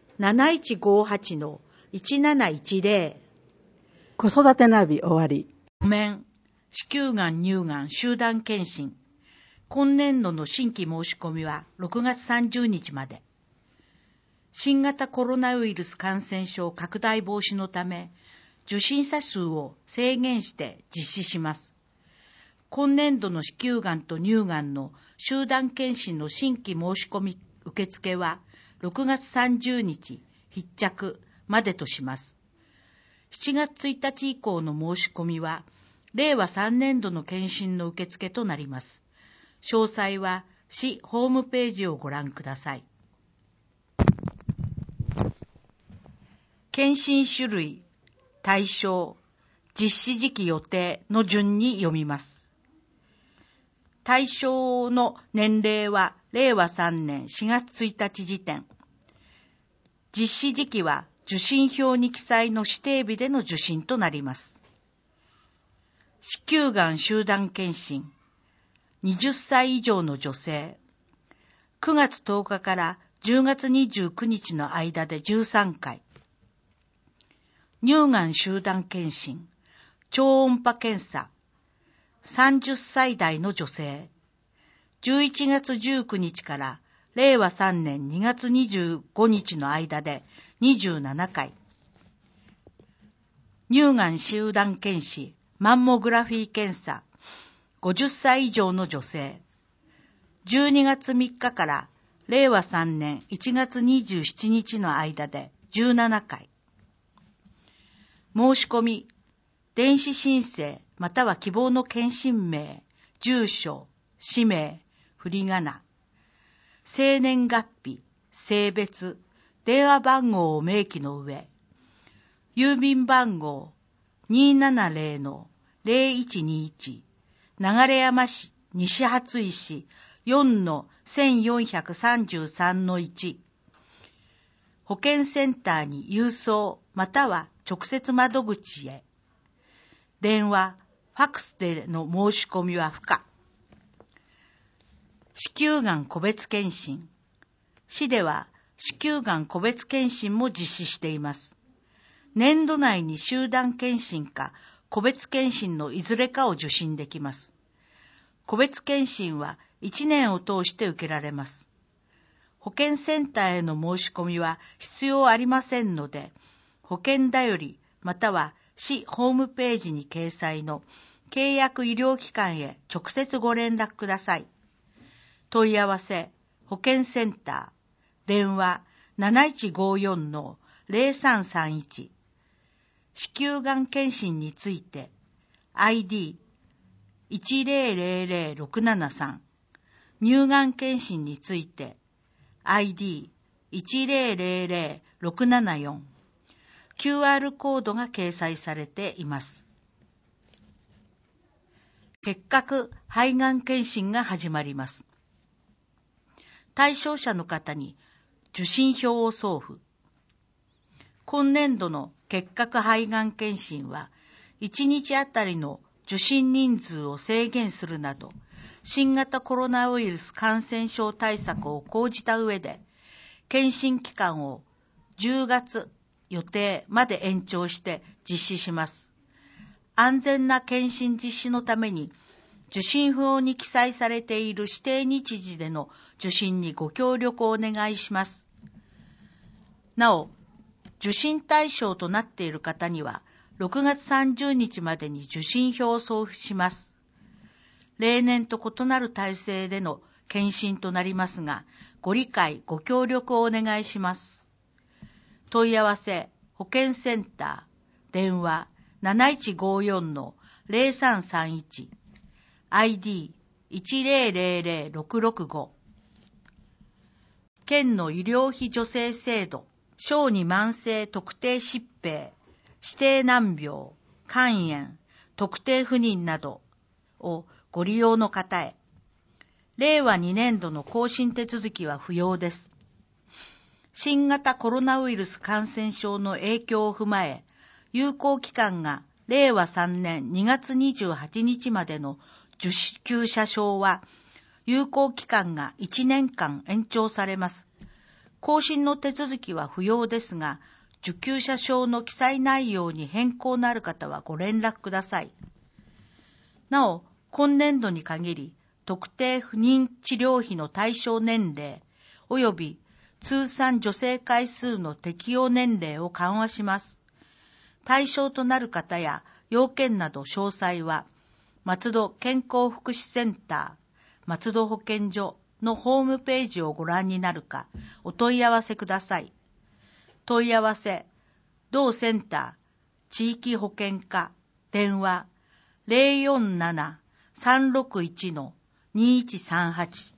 7158-1710。 子育てナビ終わり。 子宮がん乳がん集団検診。今年度の新規申し込みは6月30日まで。新型コロナウイルス感染症拡大防止のため、受診者数を制限して実施します。今年度の子宮がんと乳がんの集団検診の新規申し込み受付は6月30日必着までとします。7月1日以降の申し込みは、令和3年度の検診の受付となります。詳細は市ホームページをご覧ください。検診種類、対象、実施時期予定の順に読みます。対象の年齢は令和3年4月1日時点。実施時期は受診票に記載の指定日での受診となります。子宮がん集団検診、20歳以上の女性、9月10日から10月29日の間で13回。乳がん集団検診、超音波検査、30歳代の女性、11月19日から令和3年2月25日の間で27回。乳がん集団検診、マンモグラフィー検査、50歳以上の女性、12月3日から令和3年1月27日の間で17回。申し込み、電子申請または希望の検診名、住所、氏名、振り仮名、生年月日、性別、電話番号を明記の上、郵便番号 270-0121、流山市西初石 4-1433-1、保健センターに郵送または直接窓口へ。電話、ファックスでの申し込みは不可。子宮がん個別検診。市では子宮がん個別検診も実施しています。年度内に集団検診か個別検診のいずれかを受診できます。個別検診は1年を通して受けられます。保健センターへの申し込みは必要ありませんので、保険だよりまたは市ホームページに掲載の契約医療機関へ直接ご連絡ください。問い合わせ、保健センター、電話 7154-0331、子宮がん検診について ID1000-673、乳がん検診について ID1000-674、QR コードが掲載されています。結核肺がん検診が始まります。対象者の方に受診票を送付。今年度の結核肺がん検診は、1日あたりの受診人数を制限するなど、新型コロナウイルス感染症対策を講じた上で、検診期間を10月予定まで延長して実施します。安全な検診実施のために、受診票に記載されている指定日時での受診にご協力をお願いします。なお、受診対象となっている方には、6月30日までに受診票を送付します。例年と異なる体制での検診となりますが、ご理解、ご協力をお願いします。問い合わせ、保健センター、電話 7154-0331、ID1000-665。県の医療費助成制度、小児慢性特定疾病、指定難病、 肝炎、特定不妊などをご利用の方へ。令和2年度の更新手続きは不要です。新型コロナウイルス感染症の影響を踏まえ、有効期間が令和3年2月28日までの受給者証は、有効期間が1年間延長されます。更新の手続きは不要ですが、受給者証の記載内容に変更のある方はご連絡ください。なお、今年度に限り、特定不妊治療費の対象年齢及び通算助成回数の適用年齢を緩和します。対象となる方や要件など詳細は、松戸健康福祉センター、松戸保健所のホームページをご覧になるか、お問い合わせください。問い合わせ、同センター、地域保健課、電話、047-361-2138。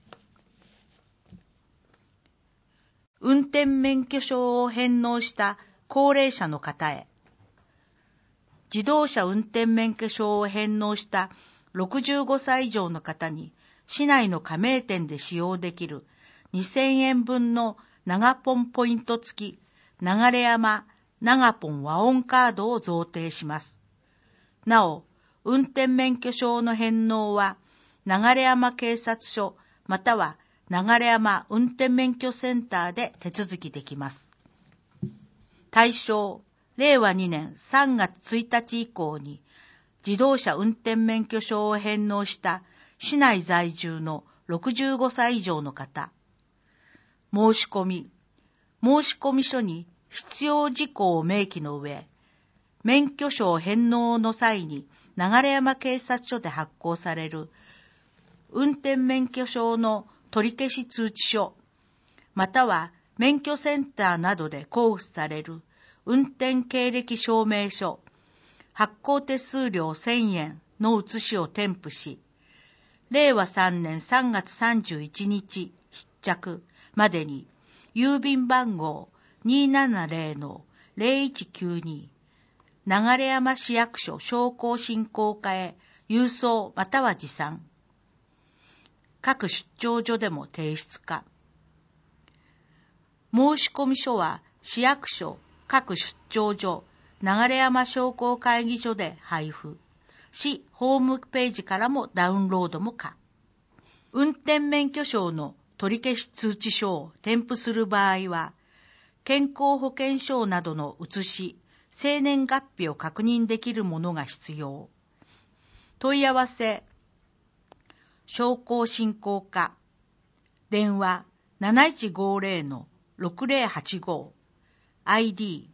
運転免許証を返納した高齢者の方へ。自動車運転免許証を返納した65歳以上の方に、市内の加盟店で使用できる2000円分の長ポンポイント付き流山長ポン和音カードを贈呈します。なお、運転免許証の返納は流山警察署または流山運転免許センターで手続きできます。対象、令和2年3月1日以降に自動車運転免許証を返納した市内在住の65歳以上の方。申込書に必要事項を明記の上、免許証返納の際に流山警察署で発行される運転免許証の取り消し通知書、または免許センターなどで交付される運転経歴証明書、発行手数料1000円の写しを添付し、令和3年3月31日必着までに郵便番号 270-0192 流山市役所商工振興課へ郵送または持参。各出張所でも提出か。申込書は市役所各出張所流山商工会議所で配布。市ホームページからもダウンロードも可。運転免許証の取り消し通知書を添付する場合は、健康保険証などの写し、生年月日を確認できるものが必要。問い合わせ、商工振興課、電話 7150-6085、ID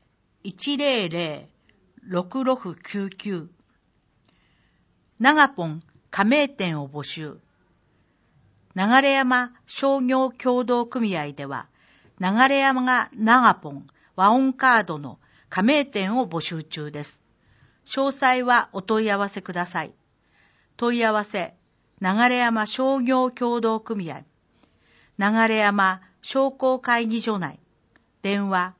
100-6699。長ポン加盟店を募集。流山商業協同組合では、流山長ポン和音カードの加盟店を募集中です。詳細はお問い合わせください。問い合わせ、流山商業協同組合、流山商工会議所内、電話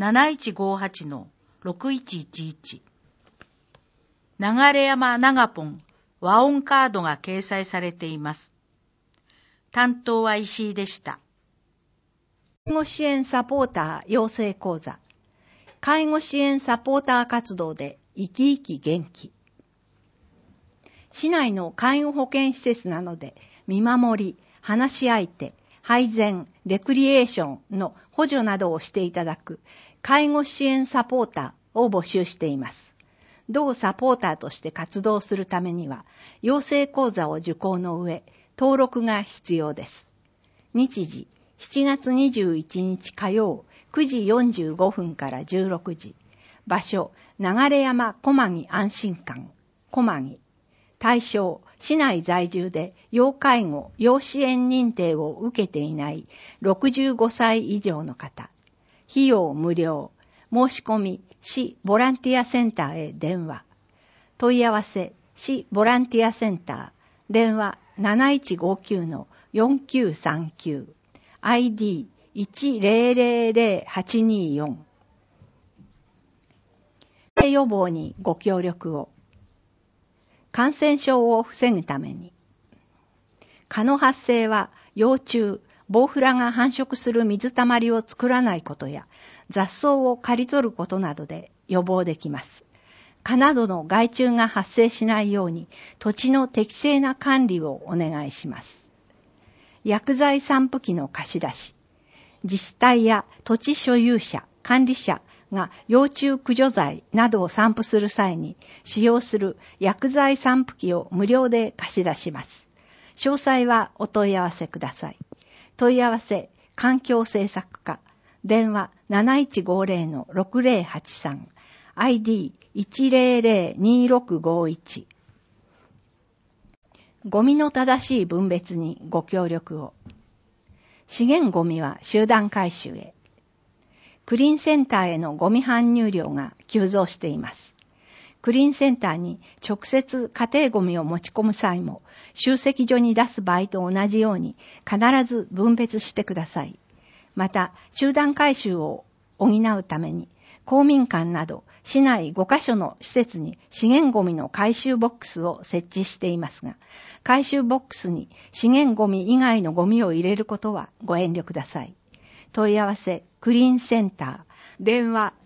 7158-6111。流山長ポン和音カードが掲載されています。担当は石井でした。 介護支援サポーター養成講座。介護支援サポーター活動で生き生き元気。市内の介護保健施設などで見守り、話し相手、配膳、レクリエーションの補助などをしていただく介護支援サポーターを募集しています。同サポーターとして活動するためには、養成講座を受講の上、登録が必要です。日時、7月21日火曜9時45分から16時。場所、流山小牧安心館、小牧。対象、市内在住で要介護・要支援認定を受けていない65歳以上の方。費用無料。申し込み、市ボランティアセンターへ電話。問い合わせ、市ボランティアセンター。電話 7159-4939。ID 1000824。 性予防にご協力を。感染症を防ぐために。蚊の発生は幼虫、ボウフラが繁殖する水たまりを作らないことや雑草を刈り取ることなどで予防できます。蚊などの害虫が発生しないように土地の適正な管理をお願いします。薬剤散布機の貸し出し。自治体や土地所有者、管理者が幼虫駆除剤などを散布する際に使用する薬剤散布機を無料で貸し出します。詳細はお問い合わせください。問い合わせ、環境政策課、電話 7150-6083、ID1002651。ゴミの正しい分別にご協力を。資源ゴミは集団回収へ。クリーンセンターへのゴミ搬入量が急増しています。クリーンセンターに直接家庭ゴミを持ち込む際も、集積所に出す場合と同じように必ず分別してください。また、集団回収を補うために、公民館など市内5カ所の施設に資源ゴミの回収ボックスを設置していますが、回収ボックスに資源ゴミ以外のゴミを入れることはご遠慮ください。問い合わせ、クリーンセンター、電話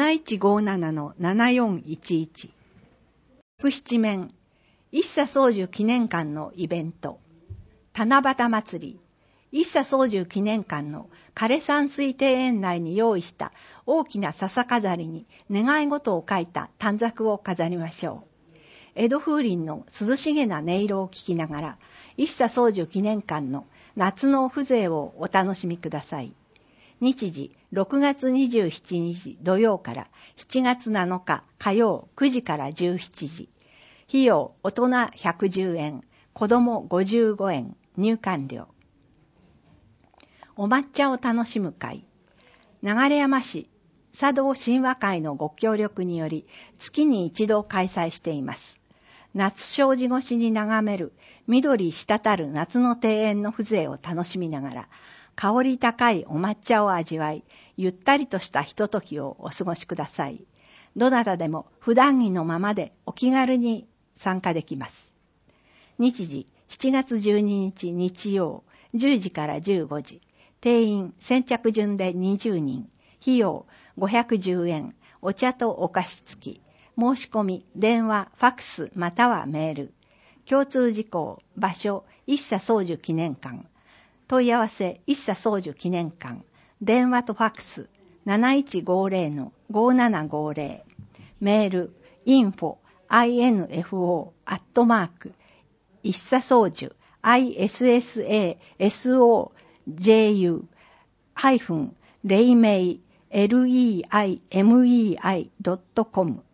7157-7411。福七面、一茶宗樹記念館のイベント、七夕祭り、一茶宗樹記念館の枯山水庭園内に用意した大きな笹飾りに願い事を書いた短冊を飾りましょう。江戸風鈴の涼しげな音色を聞きながら、一茶宗樹記念館の夏の風情をお楽しみください。日時6月27日土曜から7月7日火曜9時から17時。費用大人110円、子供55円、入館料。お抹茶を楽しむ会。流山市茶道神話会のご協力により月に一度開催しています。夏障子越しに眺める緑滴る夏の庭園の風情を楽しみながら、香り高いお抹茶を味わい、ゆったりとしたひとときをお過ごしください。どなたでも普段着のままでお気軽に参加できます。日時7月12日日曜10時から15時。定員先着順で20人。費用510円。お茶とお菓子付き。申し込み、電話、ファックスまたはメール。共通事項、場所、一茶宗樹記念館。問い合わせ、一茶宗樹記念館。電話とファックス 7150-5750。メール、info 一茶宗樹 issasouju-leimei.com。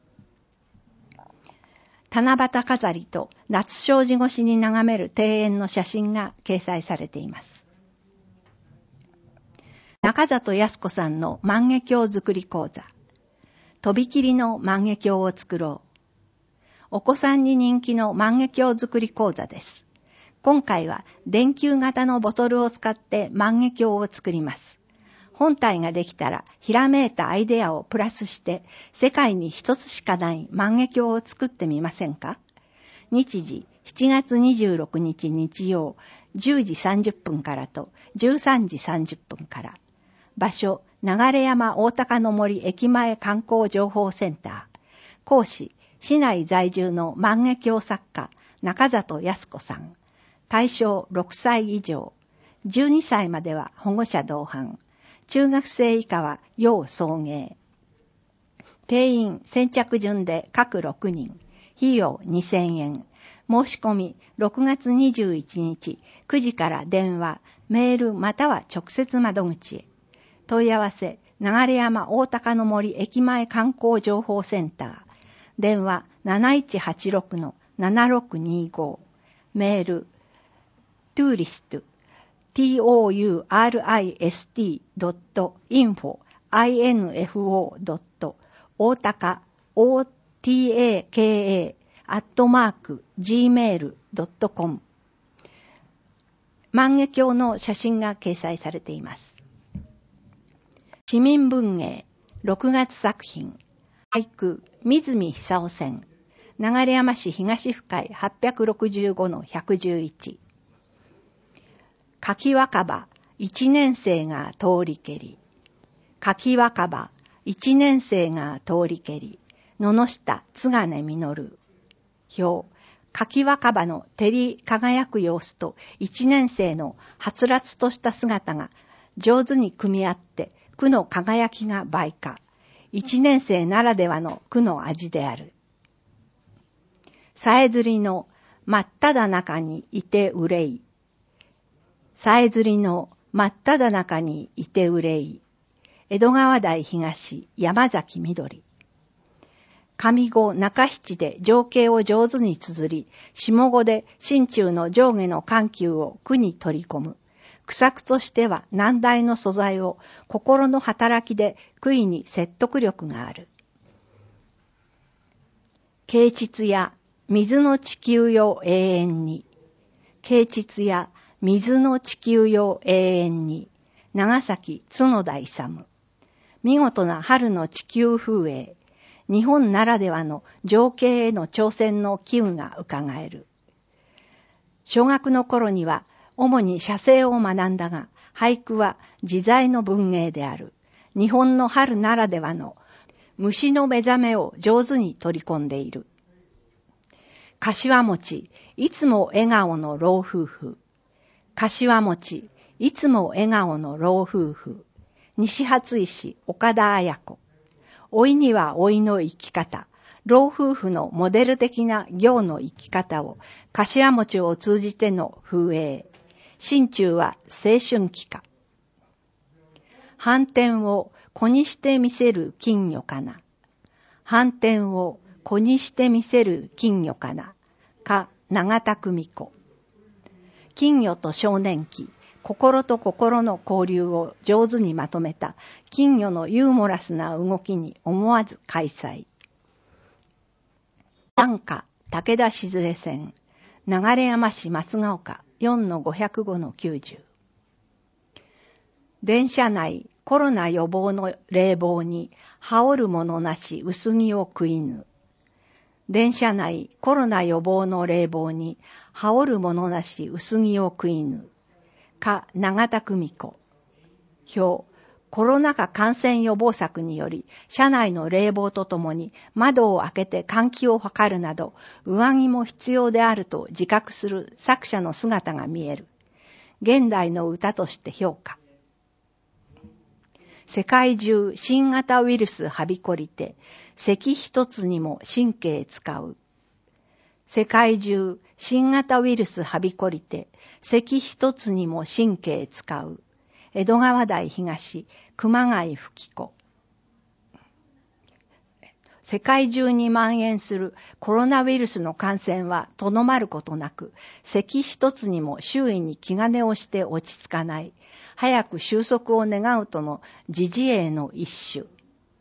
七夕飾りと夏障子越しに眺める庭園の写真が掲載されています。中里康子さんの万華鏡作り講座。とびきりの万華鏡を作ろう。お子さんに人気の万華鏡作り講座です。今回は電球型のボトルを使って万華鏡を作ります。本体ができたらひらめいたアイデアをプラスして世界に一つしかない万華鏡を作ってみませんか？日時7月26日日曜10時30分からと13時30分から。場所流山大高の森駅前観光情報センター。講師市内在住の万華鏡作家中里康子さん。対象6歳以上。12歳までは保護者同伴。中学生以下は要送迎。定員先着順で各6人。費用2000円。申し込み6月21日9時から電話、メールまたは直接窓口へ。問い合わせ、流山大高の森駅前観光情報センター。電話 7186-7625。メール、tourist tourist.info.otaka@gmail.com。 万華鏡の写真が掲載されています。市民文芸6月作品俳句、水見久夫選。流山市東府会 865-111。柿若葉、一年生が通りけり。柿若葉、一年生が通りけり。野々下津金実。表。柿若葉の照り輝く様子と一年生のはつらつとした姿が上手に組み合って句の輝きが倍化。一年生ならではの句の味である。さえずりの真っただ中にいて憂い。さえずりの真っただ中にいて憂い。江戸川台東山崎みどり。上五中七で情景を上手に綴り、下五で心中の上下の緩急を句に取り込む。句作としては難題の素材を心の働きで句意に説得力がある。啓蟄や水の地球よ永遠に。啓蟄や水の地球よ永遠に。長崎角田勇。見事な春の地球風景。日本ならではの情景への挑戦の機運がうかがえる。小学の頃には主に写生を学んだが、俳句は自在の文芸である。日本の春ならではの虫の目覚めを上手に取り込んでいる。柏餅、いつも笑顔の老夫婦。柏餅、いつも笑顔の老夫婦。西初石、岡田綾子。老いには老いの生き方、老夫婦のモデル的な行の生き方を、柏餅を通じての風営。心中は青春期か。反転を子にしてみせる金魚かな。反転を子にしてみせる金魚かな。か、永田久美子。金魚と少年期。心と心の交流を上手にまとめた金魚のユーモラスな動きに思わず開催。短歌、武田静江線。流山市松ヶ丘 4-505-90。電車内コロナ予防の冷房に羽織るものなし薄着を食いぬ。電車内コロナ予防の冷房に羽織るものなし薄着を食いぬ。か、永田久美子。表。コロナ禍感染予防策により、車内の冷房とともに窓を開けて換気を図るなど、上着も必要であると自覚する作者の姿が見える。現代の歌として評価。世界中新型ウイルスはびこりて、咳一つにも神経使う。世界中新型ウイルスはびこりて、咳一つにも神経使う。江戸川台東、熊谷吹子。世界中に蔓延するコロナウイルスの感染はとどまることなく、咳一つにも周囲に気兼ねをして落ち着かない。早く収束を願うとの自治営の一種。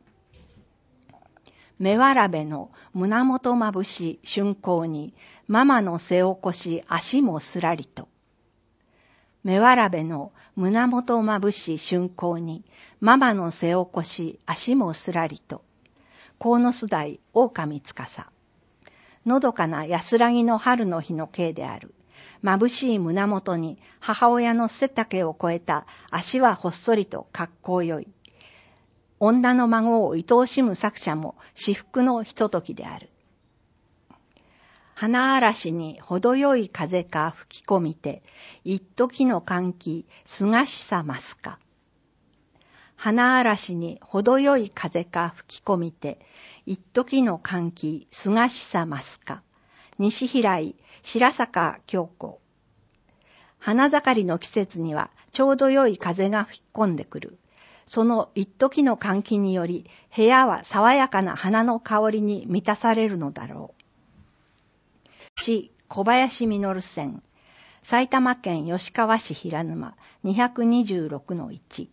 目わらべの胸元まぶし春光に、ママの背起こし足もすらりと。目わらべの胸元まぶし春光に、ママの背起こし足もすらりと。鴻巣台狼司。のどかな安らぎの春の日の景である。まぶしい胸元に母親の背丈を超えた足はほっそりと格好よい。女の孫を愛おしむ作者も至福のひとときである。花嵐に程よい風か吹き込みて、一時の歓喜、すがしさ増すか。花嵐に程よい風か吹き込みて、一時の歓喜、すがしさ増すか。西平井、白坂京子。花盛りの季節にはちょうど良い風が吹き込んでくる。その一時の換気により、部屋は爽やかな花の香りに満たされるのだろう。小林実線。埼玉県吉川市平沼 226-1。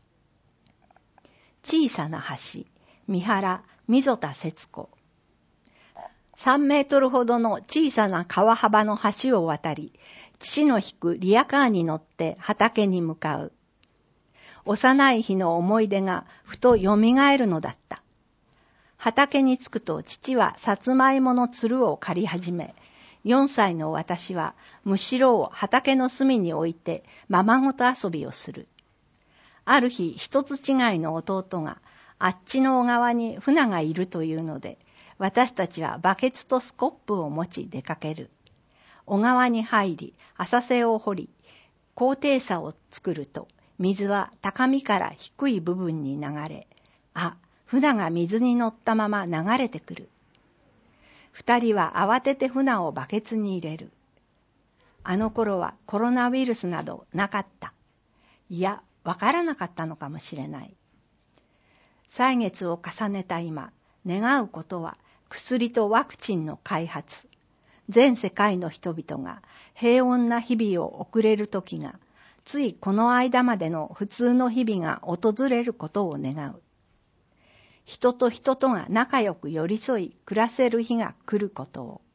小さな橋、三原、溝田節子。3メートルほどの小さな川幅の橋を渡り、父の引くリヤカーに乗って畑に向かう。幼い日の思い出がふと蘇るのだった。 畑に着くと父はさつまいものつるを刈り始め、4歳の私はむしろを畑の隅に置いてままごと遊びをする。ある日、一つ違いの弟があっちの小川に船がいるというので、私たちはバケツとスコップを持ち出かける。小川に入り、浅瀬を掘り、高低差を作ると、水は高みから低い部分に流れ、船が水に乗ったまま流れてくる。二人は慌てて船をバケツに入れる。あの頃はコロナウイルスなどなかった。いや、わからなかったのかもしれない。歳月を重ねた今、願うことは薬とワクチンの開発。全世界の人々が平穏な日々を送れる時が、ついこの間までの普通の日々が訪れることを願う。人と人とが仲良く寄り添い暮らせる日が来ることを。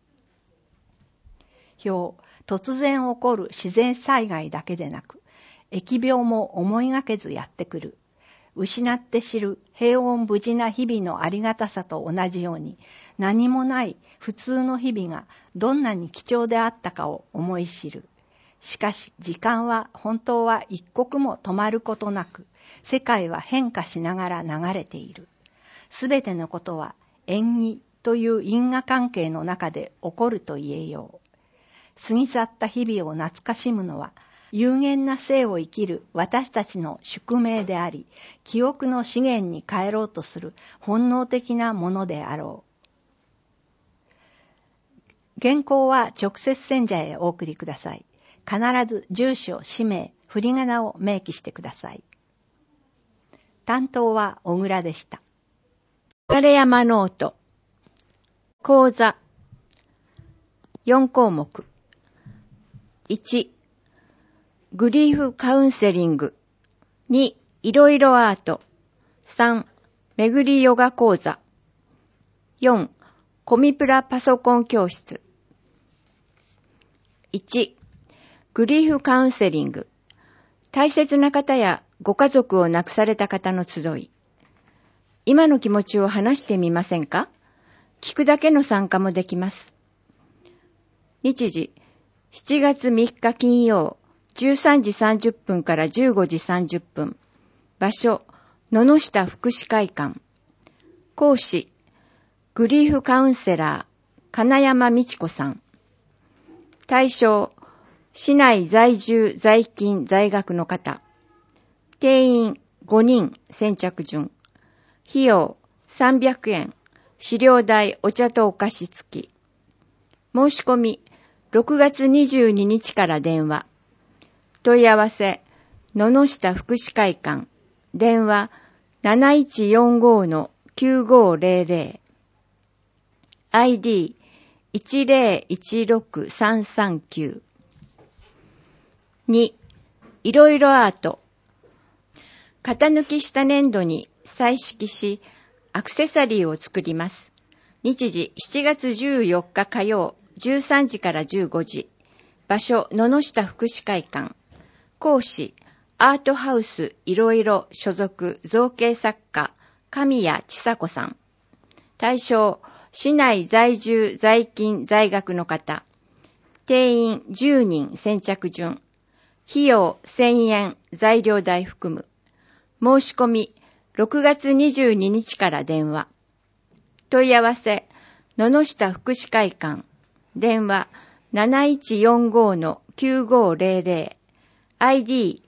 突然起こる自然災害だけでなく、疫病も思いがけずやってくる。失って知る平穏無事な日々のありがたさと同じように、何もない普通の日々がどんなに貴重であったかを思い知る。しかし時間は本当は一刻も止まることなく、世界は変化しながら流れている。すべてのことは縁起という因果関係の中で起こると言えよう。過ぎ去った日々を懐かしむのは、有限な生を生きる私たちの宿命であり、記憶の資源に変えろうとする本能的なものであろう。原稿は直接選者へお送りください。必ず住所、氏名、振り仮名を明記してください。担当は小倉でした。 流山ノート講座4項目。1、グリーフカウンセリング。2、いろいろアート。3、めぐりヨガ講座。4、コミプラパソコン教室。1、グリーフカウンセリング。大切な方やご家族を亡くされた方の集い。今の気持ちを話してみませんか？聞くだけの参加もできます。日時、7月3日金曜、13時30分から15時30分。場所、野々下福祉会館。講師、グリーフカウンセラー、金山美智子さん。対象、市内在住在勤在学の方。定員5人先着順。費用300円。資料代お茶とお菓子付き。申し込み6月22日から電話。問い合わせ野々下福祉会館。電話 7145-9500。ID 1016339。2、いろいろアート。型抜きした粘土に彩色し、アクセサリーを作ります。日時7月14日火曜、13時から15時。場所、野々下福祉会館。講師、アートハウスいろいろ所属造形作家、神谷千佐子さん。対象、市内在住在勤在学の方。定員10人先着順。費用1000円、材料代含む。申し込み6月22日から電話。問い合わせ野々下福祉会館。電話 7145-9500。ID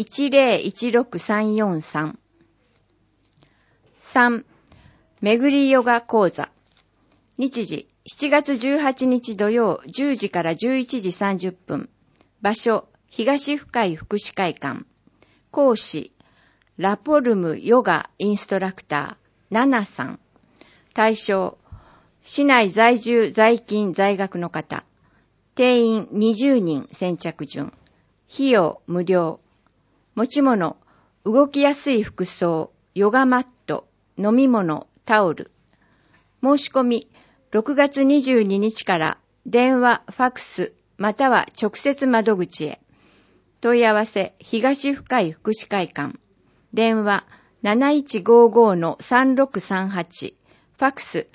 1016343。3、めぐりヨガ講座。日時7月18日土曜10時から11時30分。場所、東深井福祉会館。講師、ラポルムヨガインストラクター、ナナさん。対象、市内在住在勤在学の方。定員20人先着順。費用無料。持ち物、動きやすい服装、ヨガマット、飲み物、タオル。申し込み6月22日から電話、ファクス、または直接窓口へ。問い合わせ、東深井福祉会館。電話、7155-3638。フファックス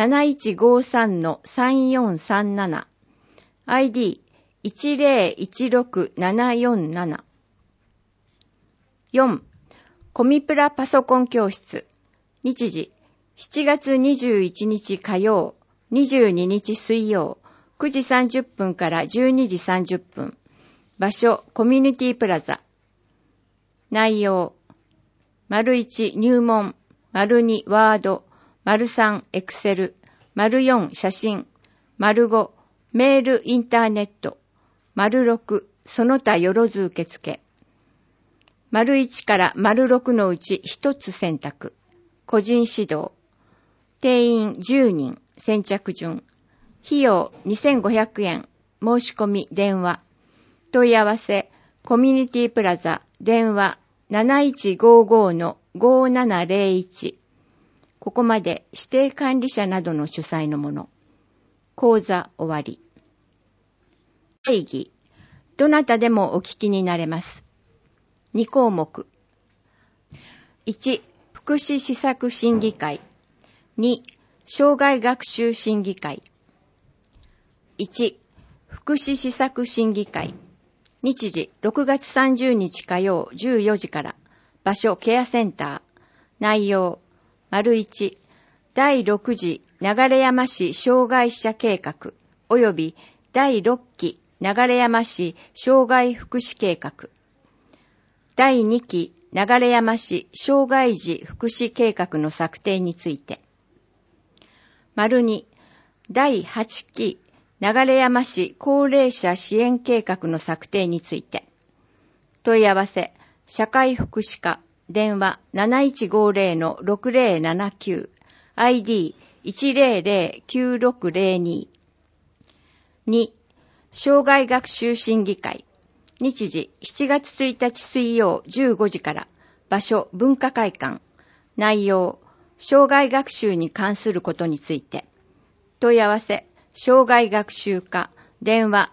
7153-3437、ID1016-747。4. コミプラパソコン教室。日時7月21日火曜、22日水曜、9時30分から12時30分。場所、コミュニティプラザ。内容、1入門、2ワード、3エクセル、4写真、5メールインターネット、6その他よろず受付。1から6のうち1つ選択。個人指導。定員10人、先着順。費用2500円。申し込み電話。問い合わせ、コミュニティプラザ、電話 7155-5701。ここまで指定管理者などの主催のもの。講座終わり。会議。どなたでもお聞きになれます。2項目。1、福祉施策審議会。2、障害学習審議会。1、福祉施策審議会。日時6月30日火曜14時から。場所ケアセンター。内容 1. 第6次流山市障害者計画及び第6期流山市障害福祉計画。第2期流山市障害児福祉計画の策定について。2. 第8期流山市高齢者支援計画の策定について。問い合わせ、社会福祉課、電話 7150-6079、ID1009602。2、障害学習審議会。日時7月1日水曜15時から。場所文化会館。内容、障害学習に関することについて。問い合わせ、障害学習課、電話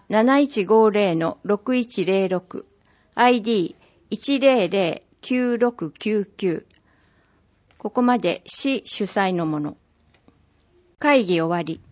7150-6106、ID1009699。ここまで市主催のもの。会議終わり。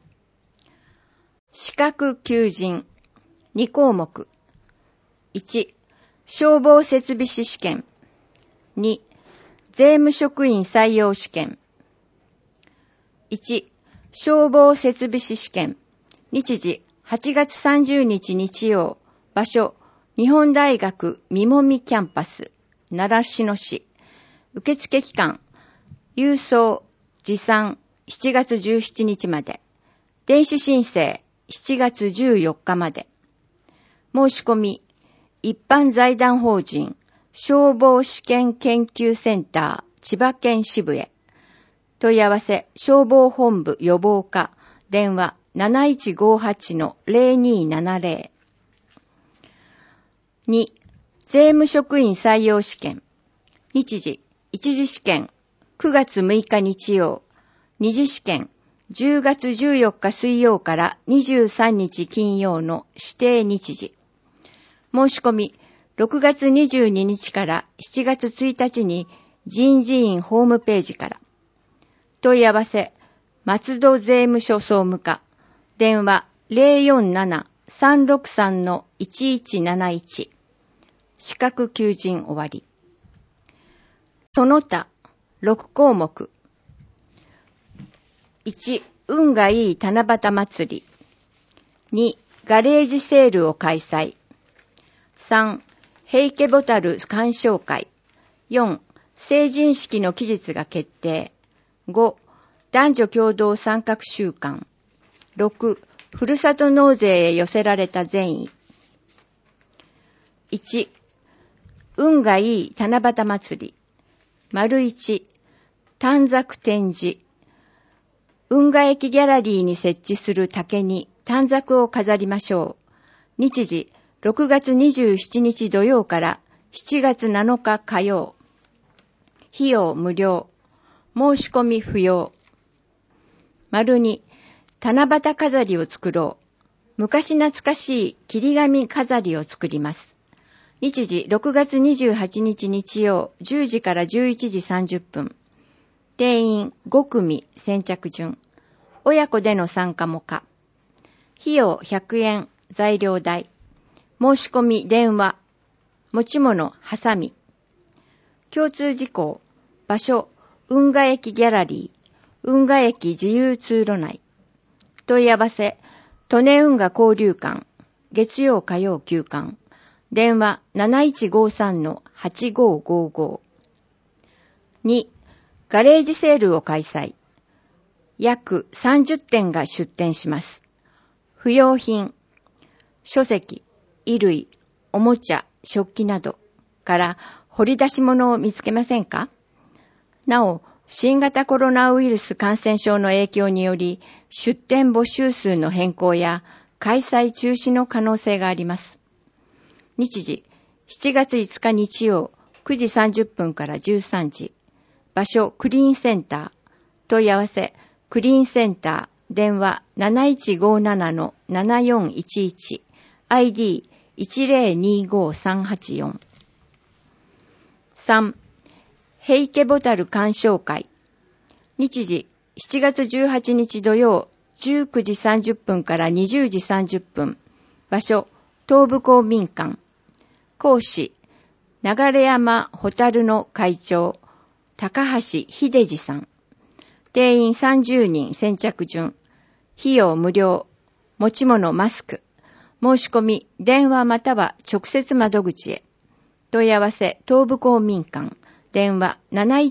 資格求人。2項目。1、消防設備士試験。2、税務職員採用試験。1、消防設備士試験。日時8月30日日曜。場所日本大学みもみキャンパス習志野市。受付期間郵送持参7月17日まで。電子申請7月14日まで。申し込み一般財団法人消防試験研究センター千葉県支部へ。問い合わせ消防本部予防課電話 7158-0270。 2. 税務職員採用試験。日時一次試験9月6日日曜。二次試験10月14日水曜から23日金曜の指定日時。申し込み6月22日から7月1日に人事院ホームページから。問い合わせ松戸税務署総務課電話 047-363-1171。資格求人終わり。その他6項目。1、運がいい七夕祭り。2、ガレージセールを開催。3、ヘイケボタル鑑賞会。4、成人式の期日が決定。5、男女共同参画週間。6、ふるさと納税へ寄せられた善意。1、運がいい七夕祭り。1、短冊展示。運河駅ギャラリーに設置する竹に短冊を飾りましょう。日時6月27日土曜から7月7日火曜。費用無料。申し込み不要。2、七夕飾りを作ろう。昔懐かしい切り紙飾りを作ります。日時6月28日日曜10時から11時30分。 定員5組先着順。親子での参加も可。費用100円、材料代。申し込み電話。持ち物ハサミ。共通事項。場所、運河駅ギャラリー。運河駅自由通路内。問い合わせ、利根運河交流館。月曜火曜休館。電話 7153-8555。2、ガレージセールを開催。約30店が出店します。不用品、書籍、衣類、おもちゃ、食器などから掘り出し物を見つけませんか？なお、新型コロナウイルス感染症の影響により、出店募集数の変更や開催中止の可能性があります。日時、7月5日日曜、9時30分から13時。場所、クリーンセンター。問い合わせ、クリーンセンター。電話 7157-7411。ID 1025384。3、ヘイケボタル鑑賞会。日時、7月18日土曜、19時30分から20時30分。場所、東部公民館。講師、流山ホタルの会長、高橋秀治さん。定員30人先着順。費用無料。持ち物マスク。申し込み、電話または直接窓口へ。問い合わせ、東部公民館。電話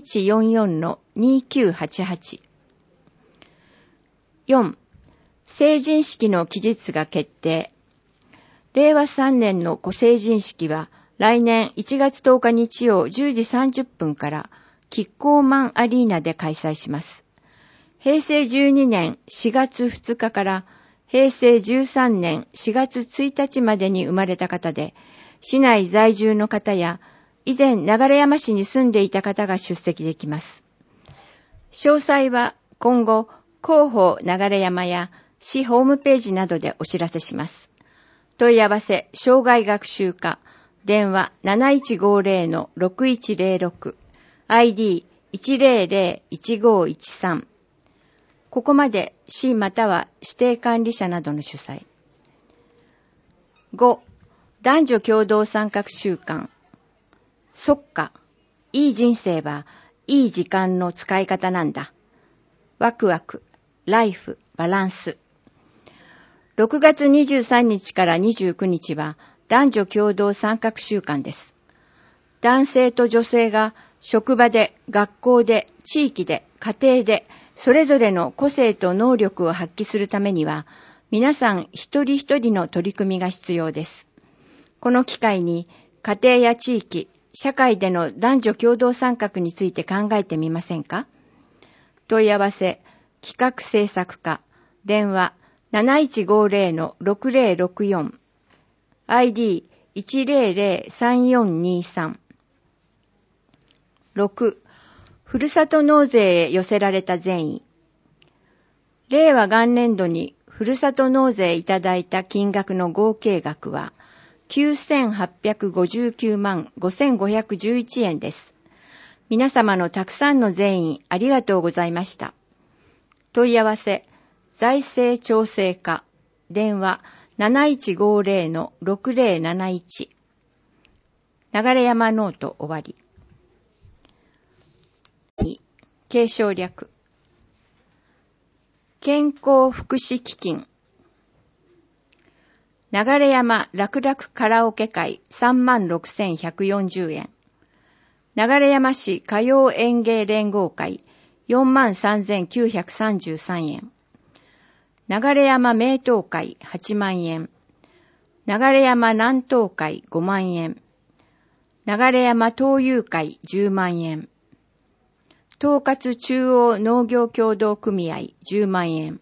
7144-2988。4、成人式の期日が決定。令和3年のご成人式は来年1月10日日曜10時30分からキッコーマンアリーナで開催します。平成12年4月2日から平成13年4月1日までに生まれた方で、市内在住の方や以前流山市に住んでいた方が出席できます。詳細は今後広報流山や市ホームページなどでお知らせします。問い合わせ、障害学習課、電話 7150-6106、ID 100-1513。ここまで市または指定管理者などの主催。5、男女共同参画週間。そっか、いい人生はいい時間の使い方なんだ。ワクワク、ライフ、バランス。6月23日から29日は男女共同参画週間です。男性と女性が職場で、学校で、地域で、家庭で、それぞれの個性と能力を発揮するためには、皆さん一人一人の取り組みが必要です。この機会に、家庭や地域、社会での男女共同参画について考えてみませんか？問い合わせ、企画制作課、電話、7150-6064 ID 1003423。6、ふるさと納税へ寄せられた善意。令和元年度にふるさと納税いただいた金額の合計額は 9,859 万 5,511 円です。皆様のたくさんの善意ありがとうございました。問い合わせ、財政調整課、電話 7150-6071。流山ノート終わり。2、継承略。健康福祉基金。流山楽々カラオケ会 36,140 円。流山市歌謡演芸連合会 43,933 円。流山名東会8万円。流山南東会5万円。流山東友会10万円。東葛中央農業協同組合10万円。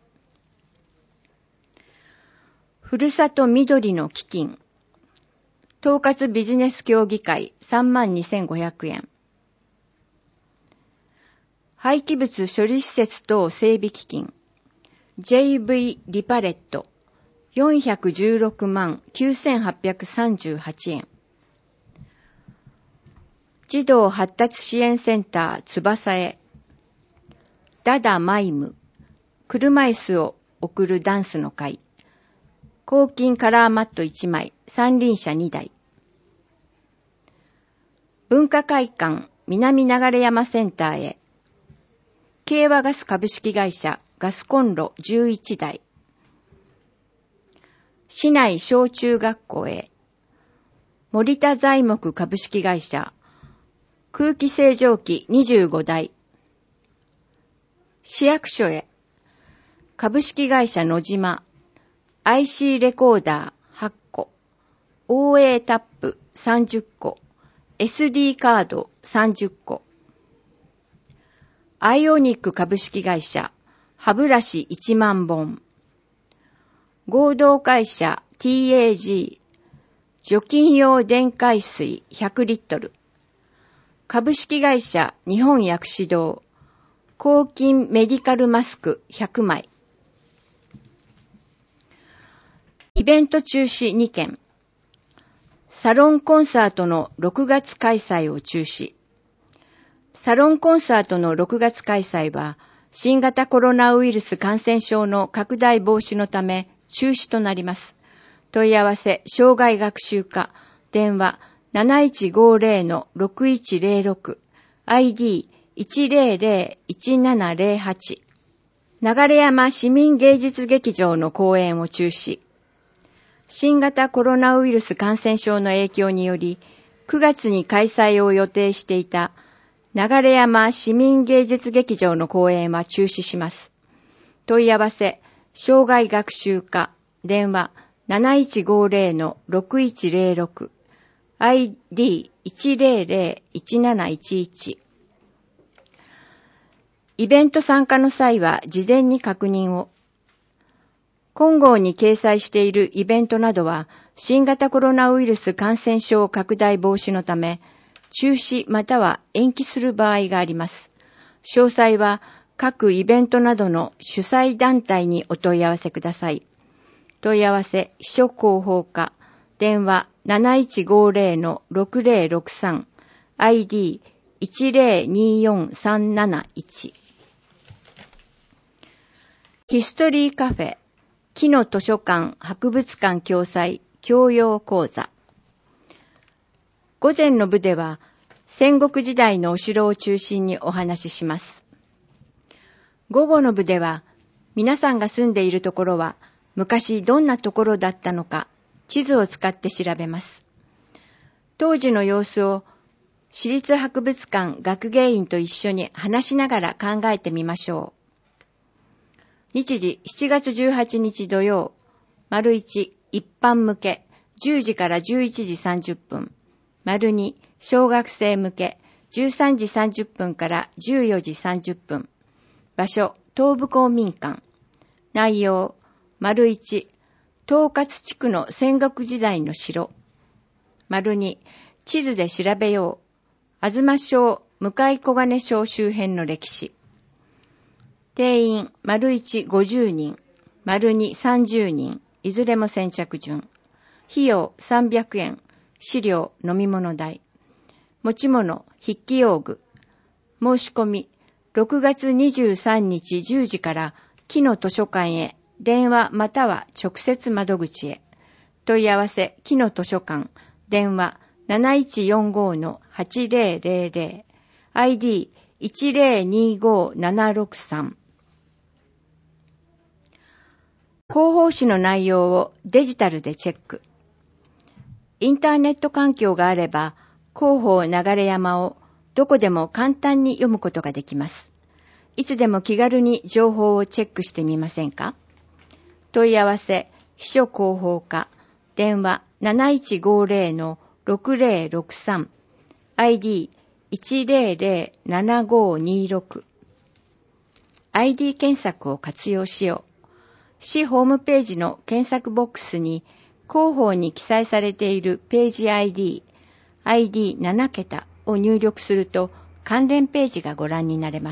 ふるさと緑の基金。東葛ビジネス協議会32,500円。廃棄物処理施設等整備基金。JV リパレット416万9,838円。児童発達支援センター翼へ。 ダダマイム、車椅子を送るダンスの会、抗菌カラーマット1枚、三輪車2台。文化会館南流山センターへ、慶和ガス株式会社ガスコンロ11台。市内小中学校へ、森田材木株式会社空気清浄機25台。市役所へ、株式会社野島 IC レコーダー8個、OA タップ30個、SD カード30個。アイオニック株式会社歯ブラシ1万本。合同会社 TAG 除菌用電解水100リットル。株式会社日本薬師堂抗菌メディカルマスク100枚。イベント中止2件。サロンコンサートの6月開催を中止。サロンコンサートの6月開催は、新型コロナウイルス感染症の拡大防止のため中止となります。問い合わせ、障害学習課、電話 7150-6106、ID 100-1708。流山市民芸術劇場の公演を中止。新型コロナウイルス感染症の影響により、9月に開催を予定していた流山市民芸術劇場の公演は中止します。問い合わせ、障害学習課、電話 7150-6106、ID 100-1711。イベント参加の際は事前に確認を。今号に掲載しているイベントなどは新型コロナウイルス感染症拡大防止のため中止または延期する場合があります。詳細は各イベントなどの主催団体にお問い合わせください。問い合わせ秘書広報課、電話 7150-6063、ID 1024371。ヒストリーカフェ木の図書館博物館共催教養講座。午前の部では戦国時代のお城を中心にお話しします。午後の部では皆さんが住んでいるところは昔どんなところだったのか地図を使って調べます。当時の様子を市立博物館学芸員と一緒に話しながら考えてみましょう。日時7月18日土曜、丸1一般向け10時から11時30分、丸2小学生向け13時30分から14時30分、場所東部公民館、内容丸1統括地区の戦国時代の城、丸2地図で調べよう、東省向小金省周辺の歴史。定員、丸1、50人、丸2、30人、いずれも先着順。費用、300円、資料、飲み物代。持ち物、筆記用具。申し込み、6月23日10時から木の図書館へ、電話または直接窓口へ。問い合わせ、木の図書館、電話 7145-8000、ID 1025763。広報誌の内容をデジタルでチェック。インターネット環境があれば、広報流山をどこでも簡単に読むことができます。いつでも気軽に情報をチェックしてみませんか？問い合わせ、秘書広報課、電話 7150-6063、ID 1007526。ID 検索を活用しよう。市ホームページの検索ボックスに広報に記載されているページ ID、7 桁を入力すると関連ページがご覧になれます。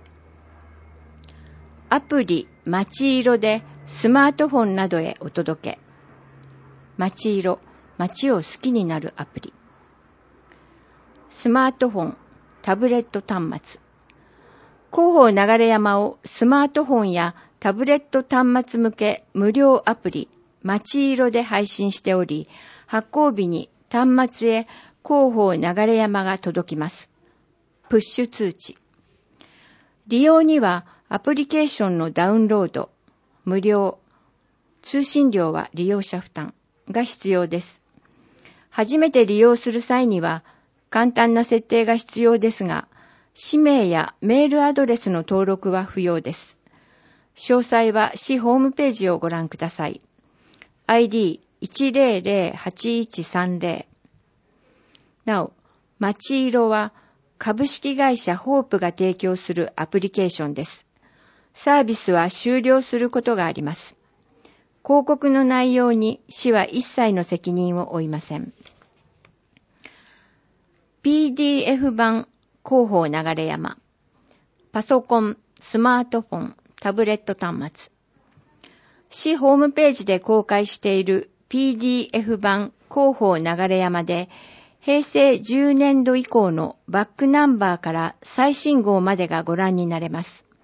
アプリまちいろでスマートフォンなどへお届け。まちいろ、街を好きになるアプリ。スマートフォン、タブレット端末。 広報流山をスマートフォンやタブレット端末向け無料アプリ、まちいろで配信しており、発行日に端末へ広報流山が届きます。プッシュ通知。利用にはアプリケーションのダウンロード、無料、通信料は利用者負担が必要です。初めて利用する際には簡単な設定が必要ですが、氏名やメールアドレスの登録は不要です。詳細は市ホームページをご覧ください。ID1008130。なお、まちいろは株式会社ホープが提供するアプリケーションです。サービスは終了することがあります。広告の内容に市は一切の責任を負いません。PDF 版広報流山。パソコン、スマートフォン、タブレット端末。市ホームページで公開している PDF 版広報流山で、平成10年度以降のバックナンバーから最新号までがご覧になれます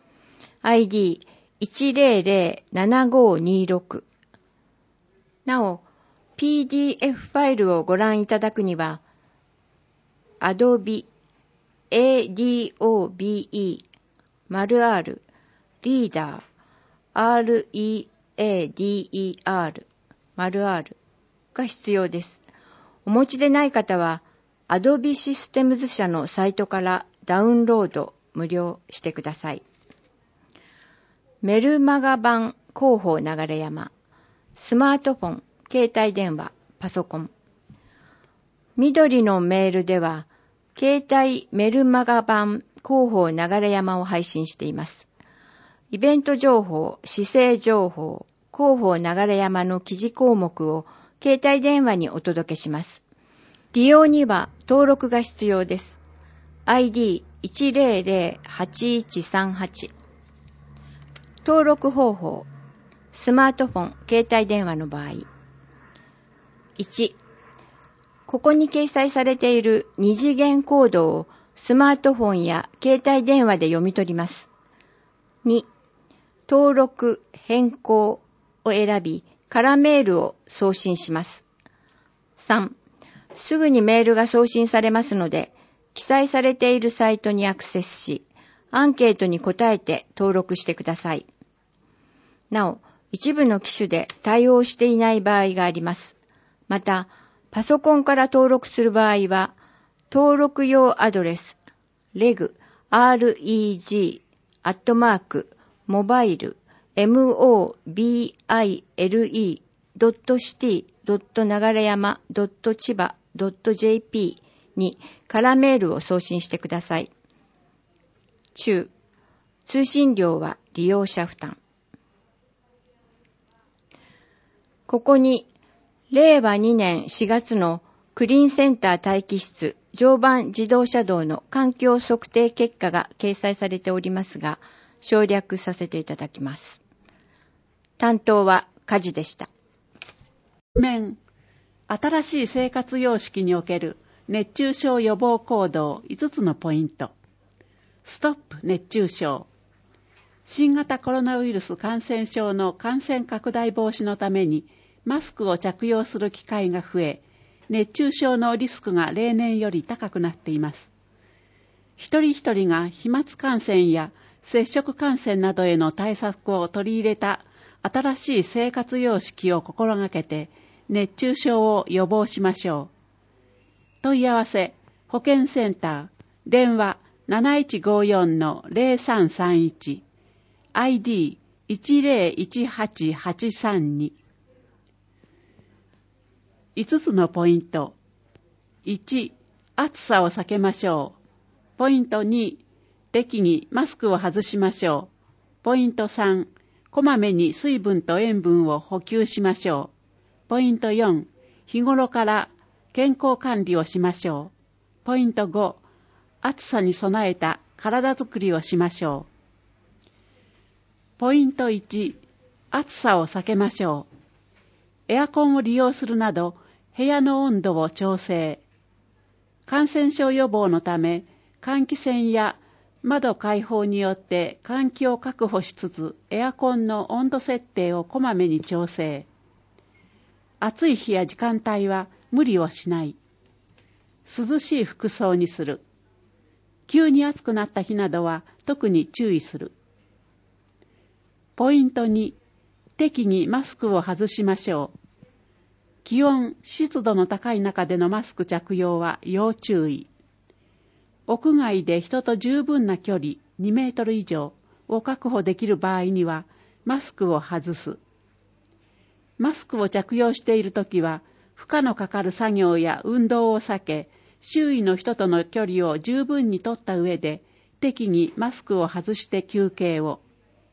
。ID1007526。なお、PDF ファイルをご覧いただくには、Adobe ADOBE -R Reader READER -R が必要です。お持ちでない方は Adobe Systems 社のサイトからダウンロード無料してください。メルマガ版広報流山。スマートフォン、携帯電話、パソコン。緑のメールでは携帯メルマガ版広報流山を配信しています。イベント情報、市政情報、広報流山の記事項目を携帯電話にお届けします。利用には登録が必要です。ID1008138。登録方法、スマートフォン、携帯電話の場合。1、ここに掲載されている二次元コードをスマートフォンや携帯電話で読み取ります。2、登録、変更を選び、空メールを送信します。3、すぐにメールが送信されますので、記載されているサイトにアクセスし、アンケートに答えて登録してください。なお、一部の機種で対応していない場合があります。また、パソコンから登録する場合は、登録用アドレス、reg@mobile.city.nagareyama.chiba.jp に空メールを送信してください。中、通信料は利用者負担。ここに、令和2年4月のクリーンセンター待機室常磐自動車道の環境測定結果が掲載されておりますが、省略させていただきます。担当は梶でした。 新しい生活様式における熱中症予防行動5つのポイント。ストップ熱中症。新型コロナウイルス感染症の感染拡大防止のためにマスクを着用する機会が増え、熱中症のリスクが例年より高くなっています。一人一人が飛沫感染や接触感染などへの対策を取り入れた新しい生活様式を心がけて熱中症を予防しましょう。問い合わせ、保健センター、電話 7154-0331、ID1018832。5つのポイント。1、暑さを避けましょう。ポイント2、適宜マスクを外しましょう。ポイント3、こまめに水分と塩分を補給しましょう。ポイント4、日頃から健康管理をしましょう。ポイント5、暑さに備えた体づくりをしましょう。ポイント1、暑さを避けましょう。エアコンを利用するなど、部屋の温度を調整。感染症予防のため、換気扇や窓開放によって換気を確保しつつ、エアコンの温度設定をこまめに調整。暑い日や時間帯は無理をしない。涼しい服装にする。急に暑くなった日などは特に注意する。ポイント2、適宜マスクを外しましょう。気温、湿度の高い中でのマスク着用は要注意。屋外で人と十分な距離2メートル以上を確保できる場合にはマスクを外す。マスクを着用しているときは負荷のかかる作業や運動を避け、周囲の人との距離を十分に取った上で適宜マスクを外して休憩を。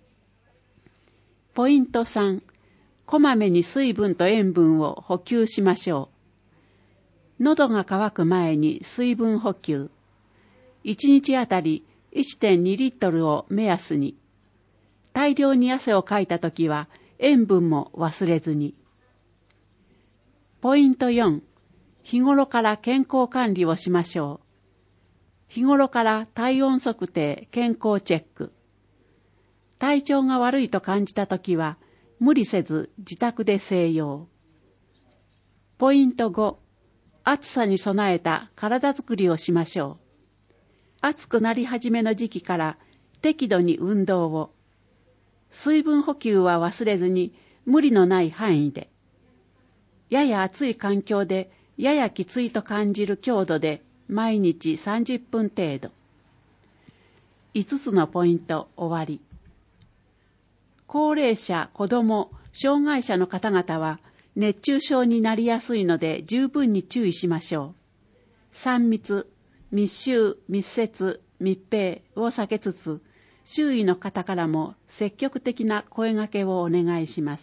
ポイント3、こまめに水分と塩分を補給しましょう。喉が渇く前に水分補給。1日あたり 1.2 リットルを目安に。大量に汗をかいたときは塩分も忘れずに。ポイント4、日頃から健康管理をしましょう。日頃から体温測定、健康チェック。体調が悪いと感じたときは無理せず自宅で静養。ポイント5、暑さに備えた体づくりをしましょう。暑くなり始めの時期から適度に運動を。水分補給は忘れずに無理のない範囲で。やや暑い環境でややきついと感じる強度で毎日30分程度。5つのポイント終わり。高齢者、子ども、障害者の方々は熱中症になりやすいので十分に注意しましょう。3密、密集、密接、密閉を避けつつ、周囲の方からも積極的な声掛けをお願いします。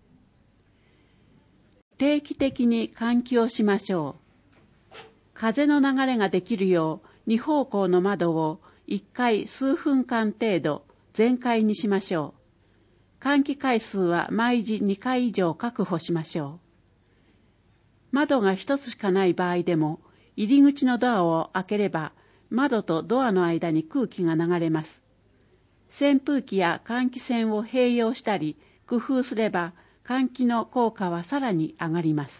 定期的に換気をしましょう。風の流れができるよう2方向の窓を1回数分間程度全開にしましょう。換気回数は毎時2回以上確保しましょう。窓が1つしかない場合でも、入り口のドアを開ければ窓とドアの間に空気が流れます。扇風機や換気扇を併用したり工夫すれば換気の効果はさらに上がります。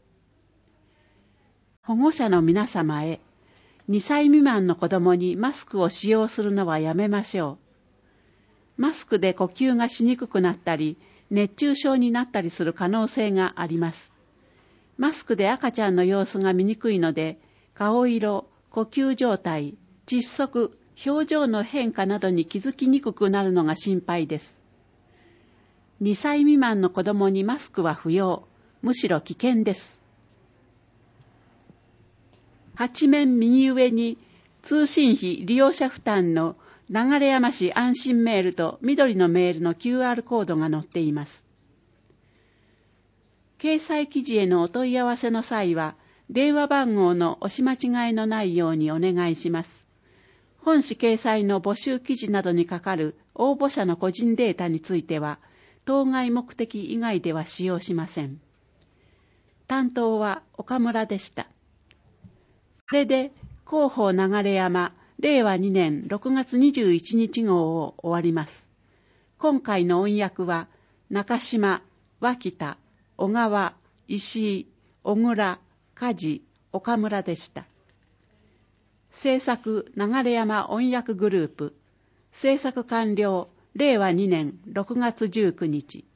保護者の皆様へ、2歳未満の子供にマスクを使用するのはやめましょう。マスクで呼吸がしにくくなったり熱中症になったりする可能性があります。マスクで赤ちゃんの様子が見にくいので、顔色、呼吸状態、窒息、表情の変化などに気づきにくくなるのが心配です。2歳未満の子どもにマスクは不要、むしろ危険です。8面右上に通信費利用者負担の流山市安心メールと緑のメールの QR コードが載っています。掲載記事へのお問い合わせの際は、電話番号の押し間違いのないようにお願いします。本誌掲載の募集記事などにかかる応募者の個人データについては、当該目的以外では使用しません。担当は岡村でした。これで広報流山令和2年6月21日号を終わります。今回の音訳は中島、脇田、小川、石井、小倉、梶、岡村でした。制作流山音訳グループ、制作完了令和2年6月19日。